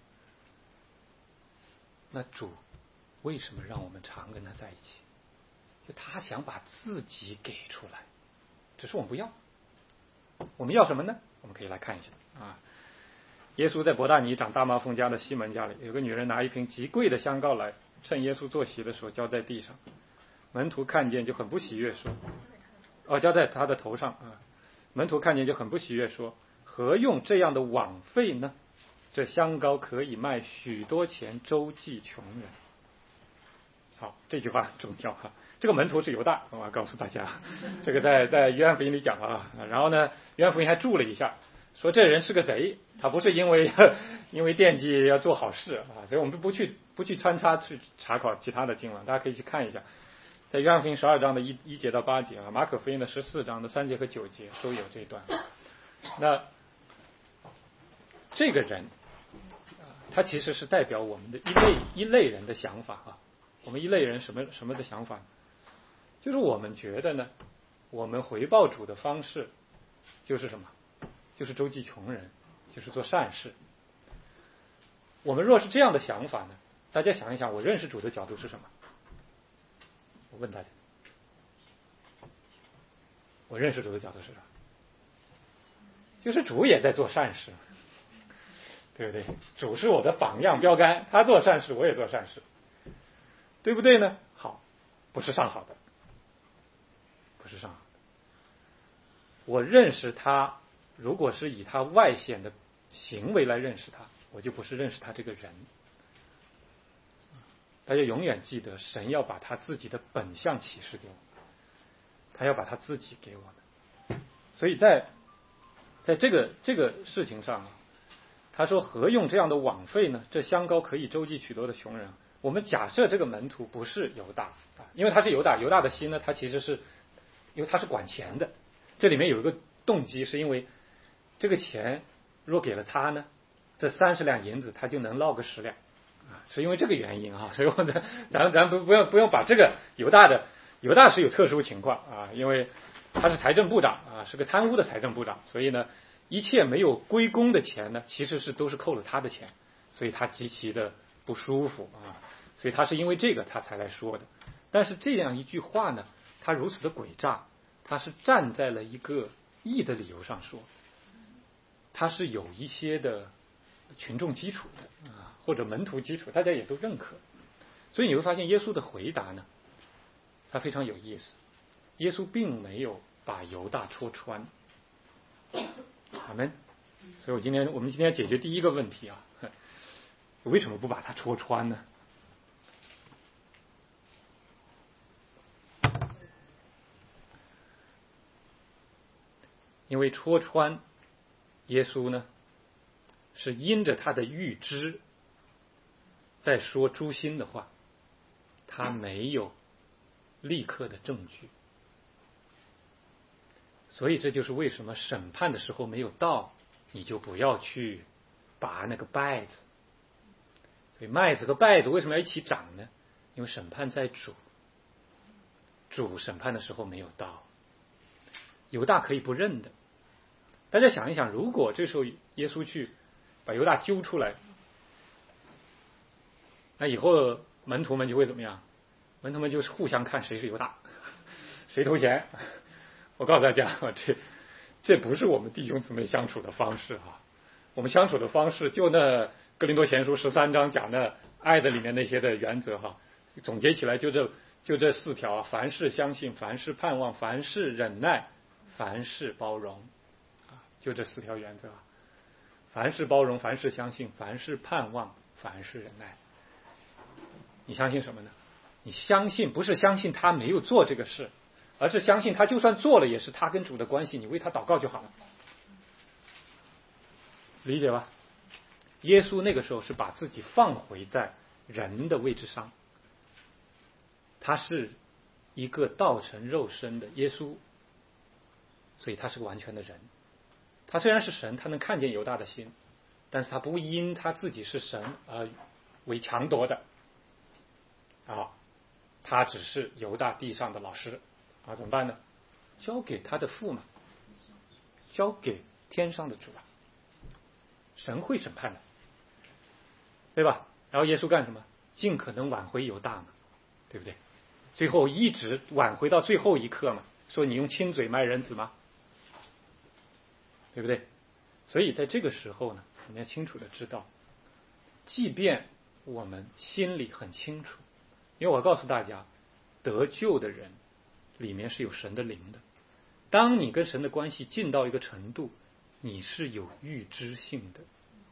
Speaker 1: 那主为什么让我们常跟他在一起？就他想把自己给出来，只是我们不要。我们要什么呢？我们可以来看一下啊。耶稣在伯大尼长大麻风家的西门家里，有个女人拿一瓶极贵的香膏来，趁耶稣坐席的时候浇在地上。门徒看见就很不喜悦，说：“哦，浇在他的头上啊。”门徒看见就很不喜悦，说：“何用这样的枉费呢？这香膏可以卖许多钱，周济穷人。”好，这句话重要哈。这个门徒是犹大，我要告诉大家，这个在在约翰福音里讲啊。然后呢，约翰福音还注了一下，说这人是个贼，他不是因为因为惦记要做好事啊，所以我们不去不去穿插去查考其他的经文，大家可以去看一下，在约翰福音十二章的一一节到八节啊，马可福音的十四章的三节和九节都有这一段。那这个人，他其实是代表我们的一类一类人的想法啊。我们一类人什么什么的想法？就是我们觉得呢，我们回报主的方式就是什么？就是周济穷人，就是做善事。我们若是这样的想法呢，大家想一想，我认识主的角度是什么？我问大家，我认识主的角度是什么？就是主也在做善事，对不对？主是我的榜样标杆，他做善事，我也做善事，对不对呢？好，不是上好的，不是上好的。我认识他，如果是以他外显的行为来认识他，我就不是认识他这个人。大家永远记得，神要把他自己的本相启示给我们，他要把他自己给我们。所以在在这个这个事情上啊，他说何用这样的枉费呢？这香膏可以周济许多的穷人。我们假设这个门徒不是犹大啊，因为他是犹大，犹大的心呢，他其实是因为他是管钱的，这里面有一个动机，是因为这个钱若给了他呢，这三十两银子他就能落个十两啊，是因为这个原因啊，所以我咱咱咱不不用不用把这个犹大的犹大是有特殊情况啊，因为他是财政部长啊，是个贪污的财政部长，所以呢，一切没有归公的钱呢，其实是都是扣了他的钱，所以他极其的不舒服啊，所以他是因为这个他才来说的。但是这样一句话呢，他如此的诡诈，他是站在了一个义的理由上说，他是有一些的群众基础的啊，或者门徒基础，大家也都认可。所以你会发现耶稣的回答呢，他非常有意思。 耶稣并没有把犹大戳穿。阿们。所以我今天我们今天解决第一个问题啊，为什么不把他戳穿呢？因为戳穿耶稣呢，是因着他的预知在说诛心的话，他没有立刻的证据，所以这就是为什么审判的时候没有到，你就不要去拔那个稗子。所以麦子和稗子为什么要一起长呢？因为审判在主，主审判的时候没有到。犹大可以不认的，大家想一想，如果这时候耶稣去把犹大揪出来，那以后门徒们就会怎么样？门徒们就是互相看谁是犹大，谁投钱。我告诉大家，这这不是我们弟兄姊妹相处的方式啊！我们相处的方式，就那哥林多前书十三章讲的爱的里面那些的原则哈，总结起来就这就这四条啊：凡事相信，凡事盼望，凡事忍耐，凡事包容啊，就这四条原则。凡事包容，凡事相信，凡事盼望，凡事忍耐。你相信什么呢？你相信不是相信他没有做这个事，而是相信他就算做了也是他跟主的关系，你为他祷告就好了。理解吧？耶稣那个时候是把自己放回在人的位置上，他是一个道成肉身的耶稣，所以他是个完全的人。他虽然是神，他能看见犹大的心，但是他不因他自己是神而为强夺的啊，他只是犹大地上的老师啊，怎么办呢？交给他的父嘛，交给天上的主啊，神会审判的，对吧？然后耶稣干什么？尽可能挽回犹大嘛，对不对？最后一直挽回到最后一刻嘛，说你用亲嘴卖人子吗？对不对？所以在这个时候呢，我们要清楚的知道，即便我们心里很清楚，因为我告诉大家，得救的人里面是有神的灵的。当你跟神的关系近到一个程度，你是有预知性的，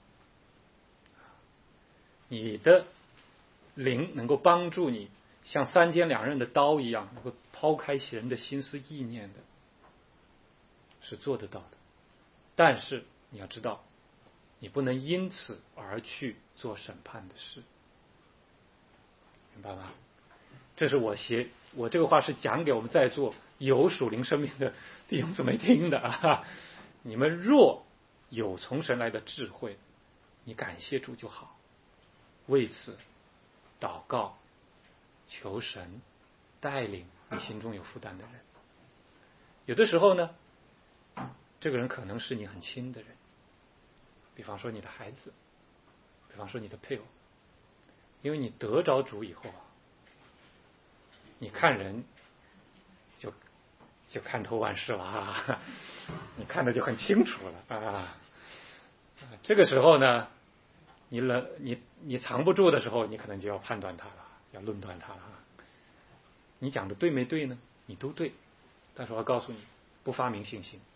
Speaker 1: 你的灵能够帮助你像三尖两刃的刀一样，能够抛开人的心思意念的，是做得到的。但是你要知道，你不能因此而去做审判的事，明白吗？这是我写我这个话是讲给我们在座有属灵生命的弟兄姊妹听的啊。你们若有从神来的智慧，你感谢主就好，为此祷告，求神带领你心中有负担的人。有的时候呢，这个人可能是你很亲的人，比方说你的孩子，比方说你的配偶，因为你得着主以后啊，你看人就就看透万事了啊，你看的就很清楚了啊。这个时候呢，你冷你你藏不住的时候，你可能就要判断他了，要论断他了。你讲的对没对呢？你都对，但是我要告诉你，不发明信心。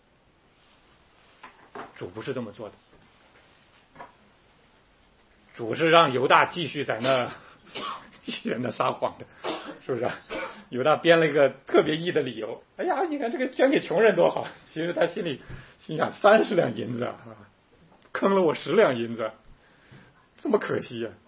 Speaker 1: 主不是这么做的，主是让犹大继续在那继续在那撒谎的，是不是？犹大编了一个特别义的理由，哎呀，你看这个捐给穷人多好，其实他心里心想三十两银子啊，坑了我十两银子，这么可惜呀、啊！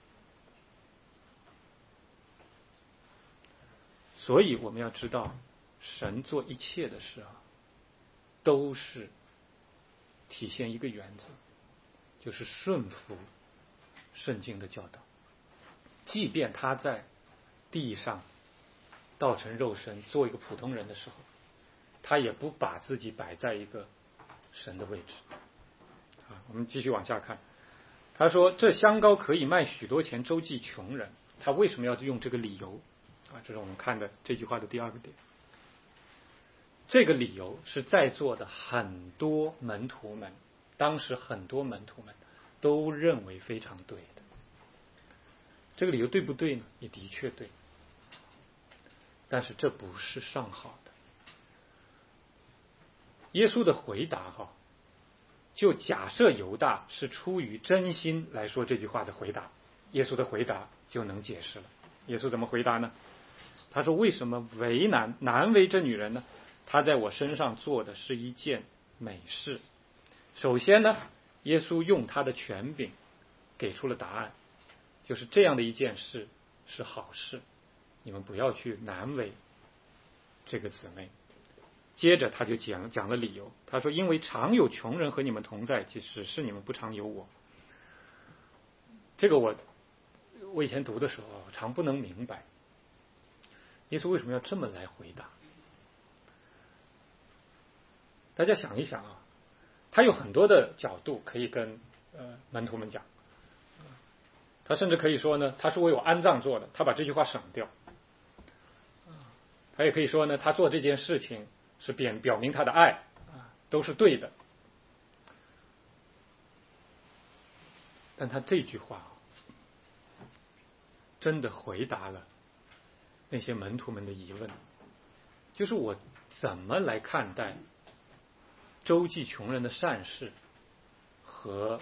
Speaker 1: 所以我们要知道，神做一切的事啊，都是体现一个原则，就是顺服圣经的教导。即便他在地上道成肉身做一个普通人的时候，他也不把自己摆在一个神的位置。啊，我们继续往下看。他说这香膏可以卖许多钱周济穷人，他为什么要用这个理由啊？这是我们看的这句话的第二个点。这个理由是在座的很多门徒们，当时很多门徒们都认为非常对的。这个理由对不对呢？也的确对。 但是这不是上好的。耶稣的回答哈，就假设犹大是出于真心来说这句话的回答，耶稣的回答就能解释了。耶稣怎么回答呢？他说：为什么为难难为这女人呢？她在我身上做的是一件美事。首先呢，耶稣用他的权柄给出了答案，就是这样的一件事是好事，你们不要去难为这个姊妹。接着他就讲讲了理由，他说：因为常有穷人和你们同在，即使是你们不常有我。这个我我以前读的时候常不能明白，耶稣为什么要这么来回答？大家想一想啊，他有很多的角度可以跟呃门徒们讲，他甚至可以说呢，他是为我安葬做的，他把这句话省掉。他也可以说呢，他做这件事情是表表明他的爱啊，都是对的。但他这句话真的回答了那些门徒们的疑问，就是我怎么来看待周济穷人的善事和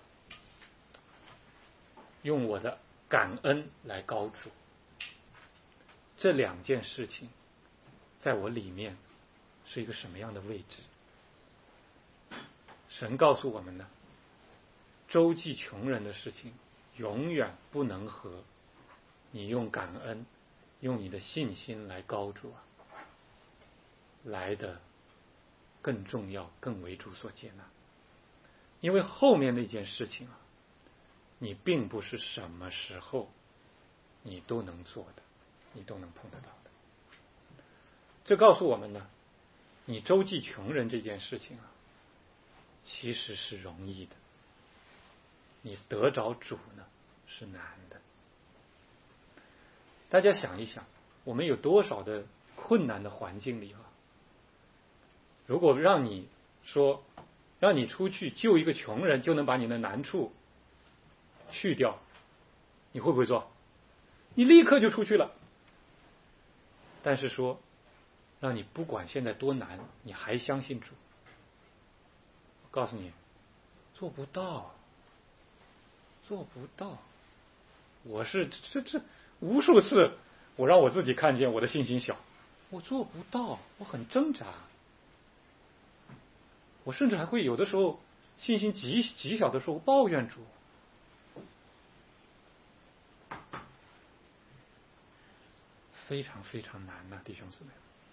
Speaker 1: 用我的感恩来高主，这两件事情在我里面是一个什么样的位置？神告诉我们呢，周济穷人的事情永远不能和你用感恩用你的信心来高主啊来的更重要，更为主所接纳。因为后面那件事情啊，你并不是什么时候你都能做的，你都能碰得到的。这告诉我们呢，你周济穷人这件事情啊，其实是容易的，你得着主呢是难的。大家想一想，我们有多少的困难的环境里啊，如果让你说让你出去救一个穷人就能把你的难处去掉，你会不会做？你立刻就出去了。但是说让你不管现在多难，你还相信主，我告诉你做不到，做不到。我是这这无数次我让我自己看见我的信心小，我做不到，我很挣扎，我甚至还会有的时候信心极极小的时候抱怨主。非常非常难呐、啊，弟兄姊妹。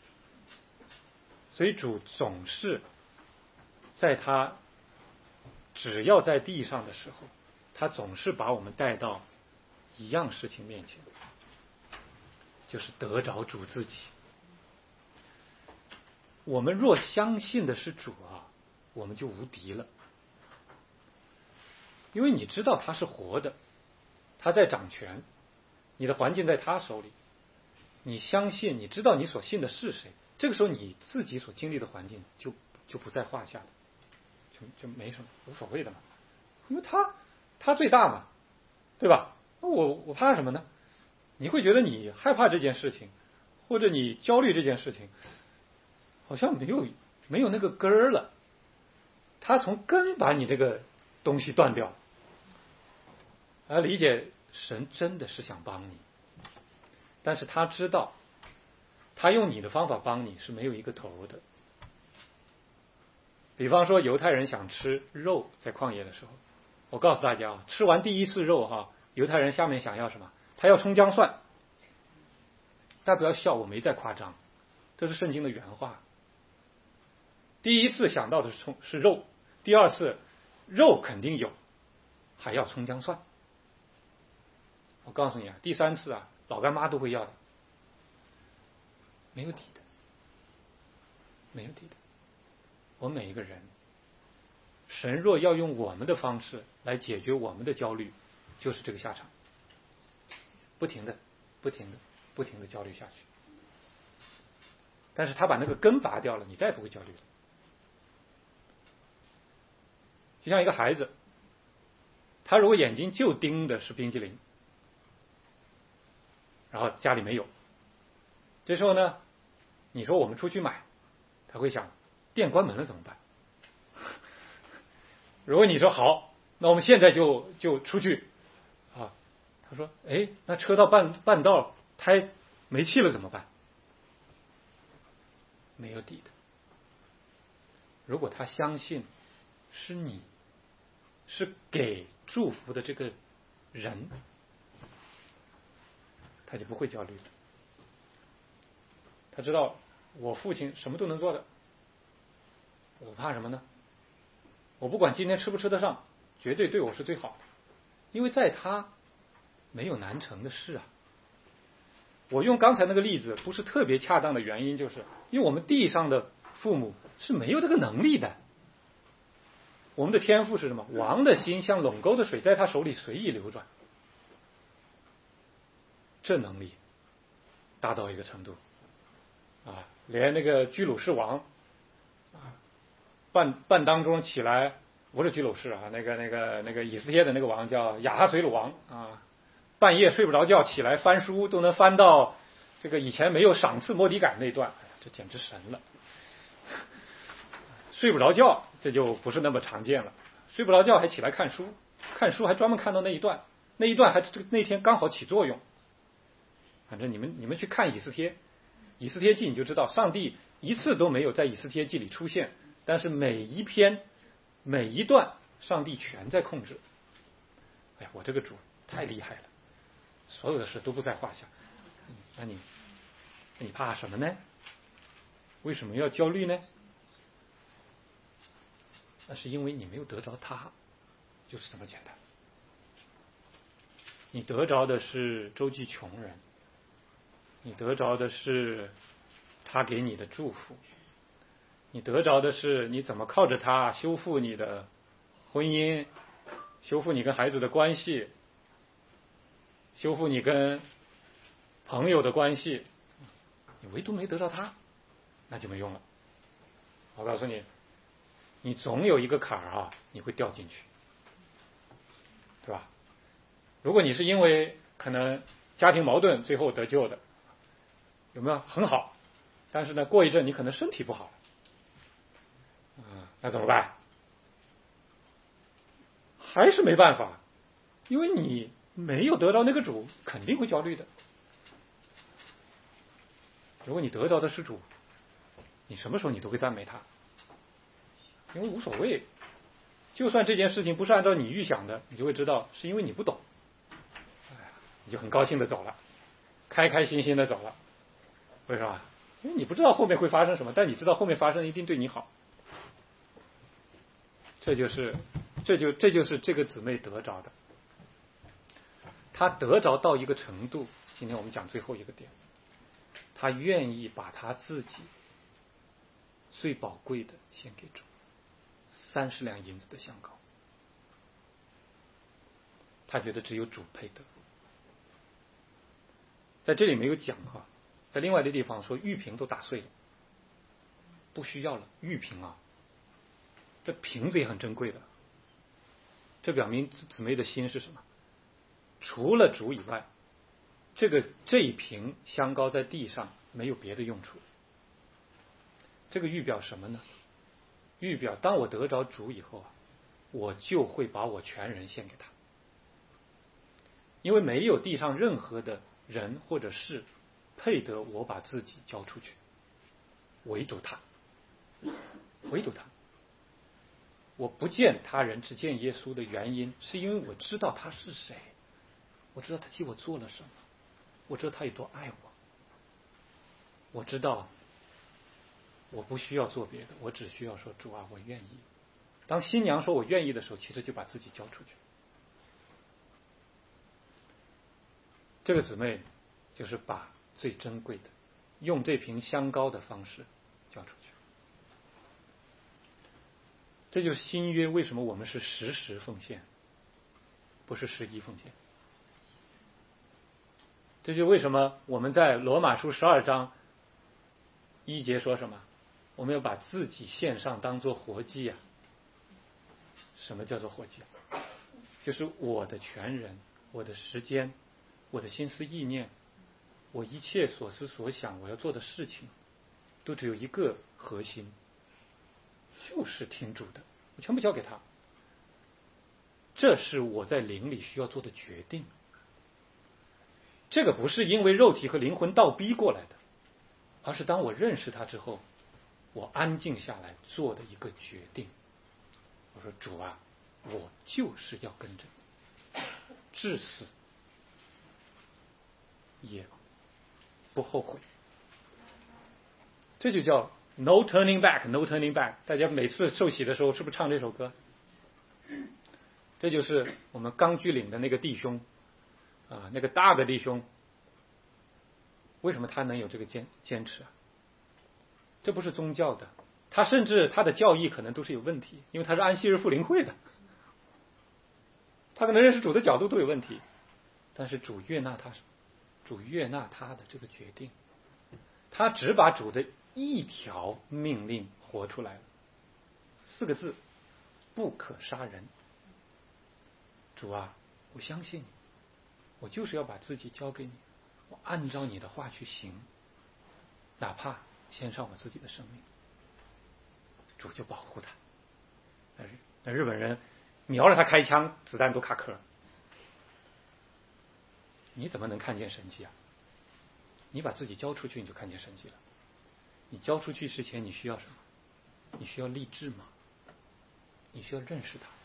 Speaker 1: 所以主总是在他只要在地上的时候，他总是把我们带到一样事情面前，就是得着主自己。我们若相信的是主啊，我们就无敌了，因为你知道他是活的，他在掌权，你的环境在他手里，你相信，你知道你所信的是谁，这个时候你自己所经历的环境就就不在话下了，就就没什么，无所谓的嘛，因为他他最大嘛，对吧？那我我怕什么呢？你会觉得你害怕这件事情，或者你焦虑这件事情，好像没有没有那个根儿了，他从根把你这个东西断掉。而理解神真的是想帮你，但是他知道他用你的方法帮你是没有一个头的。比方说犹太人想吃肉，在旷野的时候，我告诉大家啊，吃完第一次肉哈，犹太人下面想要什么？他要葱姜蒜。大家不要笑，我没在夸张，这是圣经的原话。第一次想到的是葱是肉，第二次肉肯定有，还要葱姜蒜。我告诉你啊，第三次啊，老干妈都会要的，没有底的，没有底的。我们每一个人，神若要用我们的方式来解决我们的焦虑，就是这个下场，不停的、不停的、不停的焦虑下去。但是他把那个根拔掉了，你再也不会焦虑了。就像一个孩子，他如果眼睛就盯的是冰激凌，然后家里没有， 这时候呢，你说我们出去买，他会想店关门了怎么办？如果你说好，那我们现在就就出去啊，他说哎，那车到半半道胎没气了怎么办？没有底的。如果他相信是你是给祝福的这个人，他就不会焦虑了。他知道我父亲什么都能做的，我怕什么呢？我不管今天吃不吃得上，绝对对我是最好的，因为在他没有难成的事啊。我用刚才那个例子不是特别恰当的原因，就是因为我们地上的父母是没有这个能力的。我们的天赋是什么？王的心像垄沟的水，在他手里随意流转。这能力达到一个程度啊，连那个居鲁士王啊，半半当中起来，不是居鲁士啊，那个那个那个以斯帖的那个王叫亚哈随鲁王啊，半夜睡不着觉起来翻书，都能翻到这个以前没有赏赐末底改那段，哎呀，这简直神了。睡不着觉，这就不是那么常见了。睡不着觉还起来看书，看书还专门看到那一段，那一段还这那天刚好起作用。反正你们你们去看以斯帖，以斯帖记你就知道，上帝一次都没有在以斯帖记里出现，但是每一篇每一段上帝全在控制。哎呀，我这个主太厉害了，所有的事都不在话下。那你那你怕什么呢？为什么要焦虑呢？那是因为你没有得着他，就是这么简单。你得着的是周济穷人，你得着的是他给你的祝福，你得着的是你怎么靠着他修复你的婚姻，修复你跟孩子的关系，修复你跟朋友的关系。你唯独没得着他，那就没用了。我告诉你，你总有一个坎儿啊，你会掉进去，对吧？如果你是因为可能家庭矛盾最后得救的，有没有很好？但是呢，过一阵你可能身体不好，嗯，那怎么办？还是没办法，因为你没有得到那个主，肯定会焦虑的。如果你得到的是主，你什么时候你都会赞美他，因为无所谓。就算这件事情不是按照你预想的，你就会知道是因为你不懂，哎呀，你就很高兴的走了，开开心心的走了。为什么？因为你不知道后面会发生什么，但你知道后面发生一定对你好。这就是这就这就是这个姊妹得着的，他得着到一个程度。今天我们讲最后一个点，他愿意把他自己最宝贵的献给主，三十两银子的香膏，他觉得只有主配得。在这里没有讲啊，在另外的地方说玉瓶都打碎了，不需要了。玉瓶啊，这瓶子也很珍贵的，这表明姊妹的心是什么？除了主以外，这个这一瓶香膏在地上没有别的用处。这个预表什么呢？预表当我得着主以后啊，我就会把我全人献给他，因为没有地上任何的人或者事配得我把自己交出去，唯独他，唯独他。我不见他人只见耶稣的原因，是因为我知道他是谁，我知道他替我做了什么，我知道他有多爱我，我知道我不需要做别的，我只需要说主啊，我愿意。当新娘说我愿意的时候，其实就把自己交出去。这个姊妹就是把最珍贵的，用这瓶香膏的方式交出去。这就是新约为什么我们是实时奉献，不是十一奉献。这就是为什么我们在罗马书十二章一节说什么？我们要把自己献上当作活祭啊。什么叫做活祭？就是我的全人，我的时间，我的心思意念， 我一切所思所想，我要做的事情，都只有一个核心，就是听主的，我全部交给他。这是我在灵里需要做的决定。这个不是因为肉体和灵魂倒逼过来的，而是当我认识他之后，我安静下来做的一个决定。我说主啊，我就是要跟着你，至死也不后悔。这就叫 no turning back no turning back。 大家每次受洗的时候是不是唱这首歌？这就是我们钢锯岭的那个弟兄啊，那个大的弟兄，为什么他能有这个坚坚持啊？这不是宗教的，他甚至他的教义可能都是有问题，因为他是安息日复临会的，他可能认识主的角度都有问题，但是主悦纳他，主悦纳他的这个决定，他只把主的一条命令活出来了，四个字：不可杀人。主啊，我相信你，我就是要把自己交给你，我按照你的话去行，哪怕献上我自己的生命。主就保护他。那日本人瞄着他开枪，子弹都卡壳。你怎么能看见神迹啊？你把自己交出去，你就看见神迹了。你交出去之前，你需要什么？你需要立志吗？你需要认识他。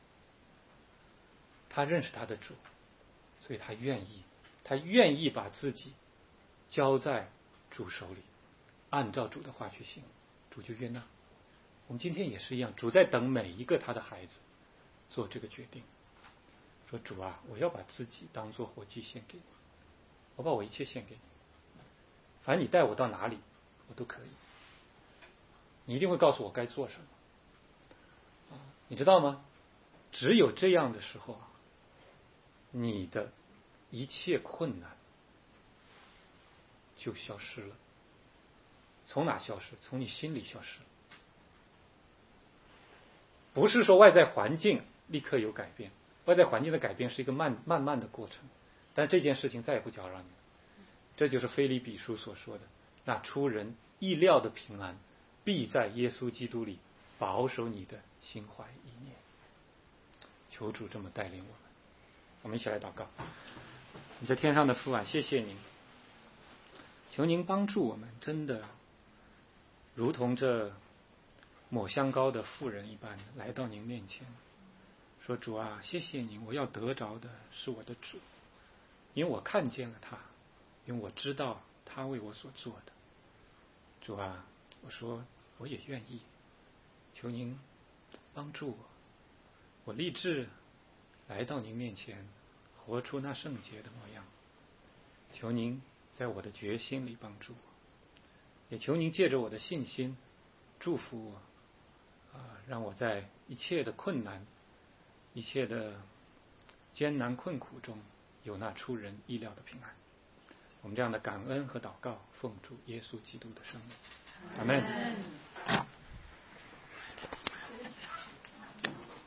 Speaker 1: 他认识他的主，所以他愿意，他愿意把自己交在主手里，按照主的话去行，主就悦纳。我们今天也是一样，主在等每一个他的孩子做这个决定，说主啊，我要把自己当作活祭献给你，我把我一切献给你，反正你带我到哪里我都可以，你一定会告诉我该做什么。你知道吗？只有这样的时候啊，你的一切困难就消失了。从哪消失？从你心里消失了。不是说外在环境立刻有改变，外在环境的改变是一个慢慢慢的过程，但这件事情再也不搅扰你了。这就是腓立比书所说的，那出人意料的平安必在耶稣基督里保守你的心怀意念。求主这么带领我们。我们一起来祷告。你在天上的父啊，谢谢您，求您帮助我们，真的如同这抹香膏的妇人一般来到您面前，说主啊，谢谢您，我要得着的是我的主，因为我看见了他，因为我知道他为我所做的。主啊，我说我也愿意，求您帮助我，我立志来到您面前，活出那圣洁的模样。求您在我的决心里帮助我，也求您借着我的信心祝福我，啊，让我在一切的困难、一切的艰难困苦中有那出人意料的平安。我们这样的感恩和祷告，奉主耶稣基督的圣名，阿们。